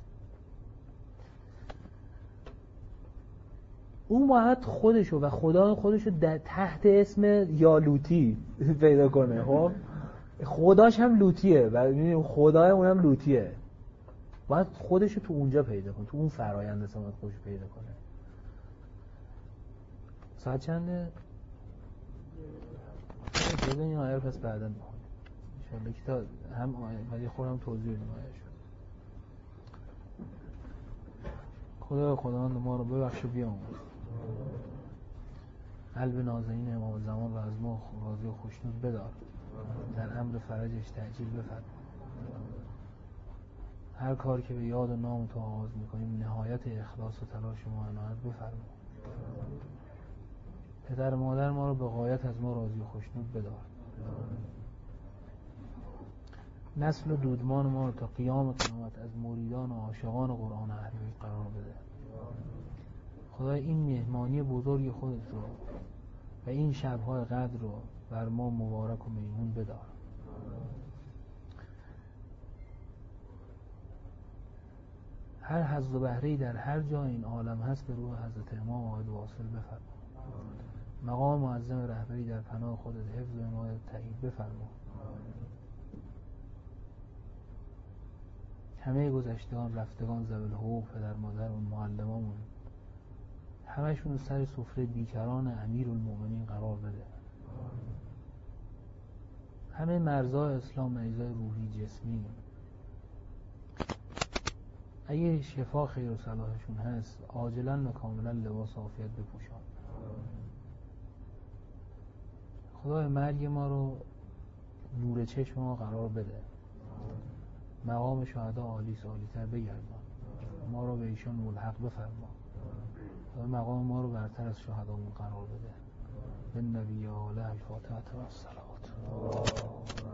اون باید خودشو و خدا خودشو در تحت اسم یا لوتی پیدا کنه. خب خداش هم لوتیه و خدای اونم لوتیه، باید خودشو تو اونجا پیدا کنه، تو اون فرایند اصلا باید خودشو پیدا کنه. ساعت چنده؟ بذار این آیه رو پس بعدا بخونیم انشاءالله که تا هم آیه ولی خودم توضیح بدیم آیه شد. خدا خداوند ما رو ببخش و بیامرز، قلب نازنین امام زمان و از ما راضی و خوشنود بدار، در امر فرجش تعجیل بفرما. هر کار که به یاد و نام تو آغاز میکنیم نهایت اخلاص و تلاش ما عنایت بفرما. پدر و مادر ما رو به غایت از ما راضی و خوشنود بدار. نسل و دودمان ما رو تا قیام قیامت از مریدان و عاشقان قرآن اهل قرار بده. خدای این مهمانی بزرگ خودت رو و این شب‌های قدر رو بر ما مبارک و میمون بدار. هر حظ و بهره‌ای در هر جا این عالم هست به روح حضرت امام عاید واصل بفرما. مقام معظم رهبری در پناه خودت حفظ و حمایت تایید بفرما. همه گذشتگان رفتگان ذوی الحقوق پدر مادرمون معلمامون همشون رو سر سفره بیکران امیرالمومنین قرار بده. همه مرزای اسلام، مریضای روحی جسمی، اگه شفا خیر و صلاحشون هست عاجلاً و کاملاً لباس عافیت بپوشان. خدای مرگ ما رو نور چشم ما قرار بده. مقام شهدا عالی عالی‌تر بگردان. ما رو به ایشان ملحق بفرما. خدای مقام ما رو برتر از شهدامون قرار بده. به نبی آله الفاتحه و الصلوات.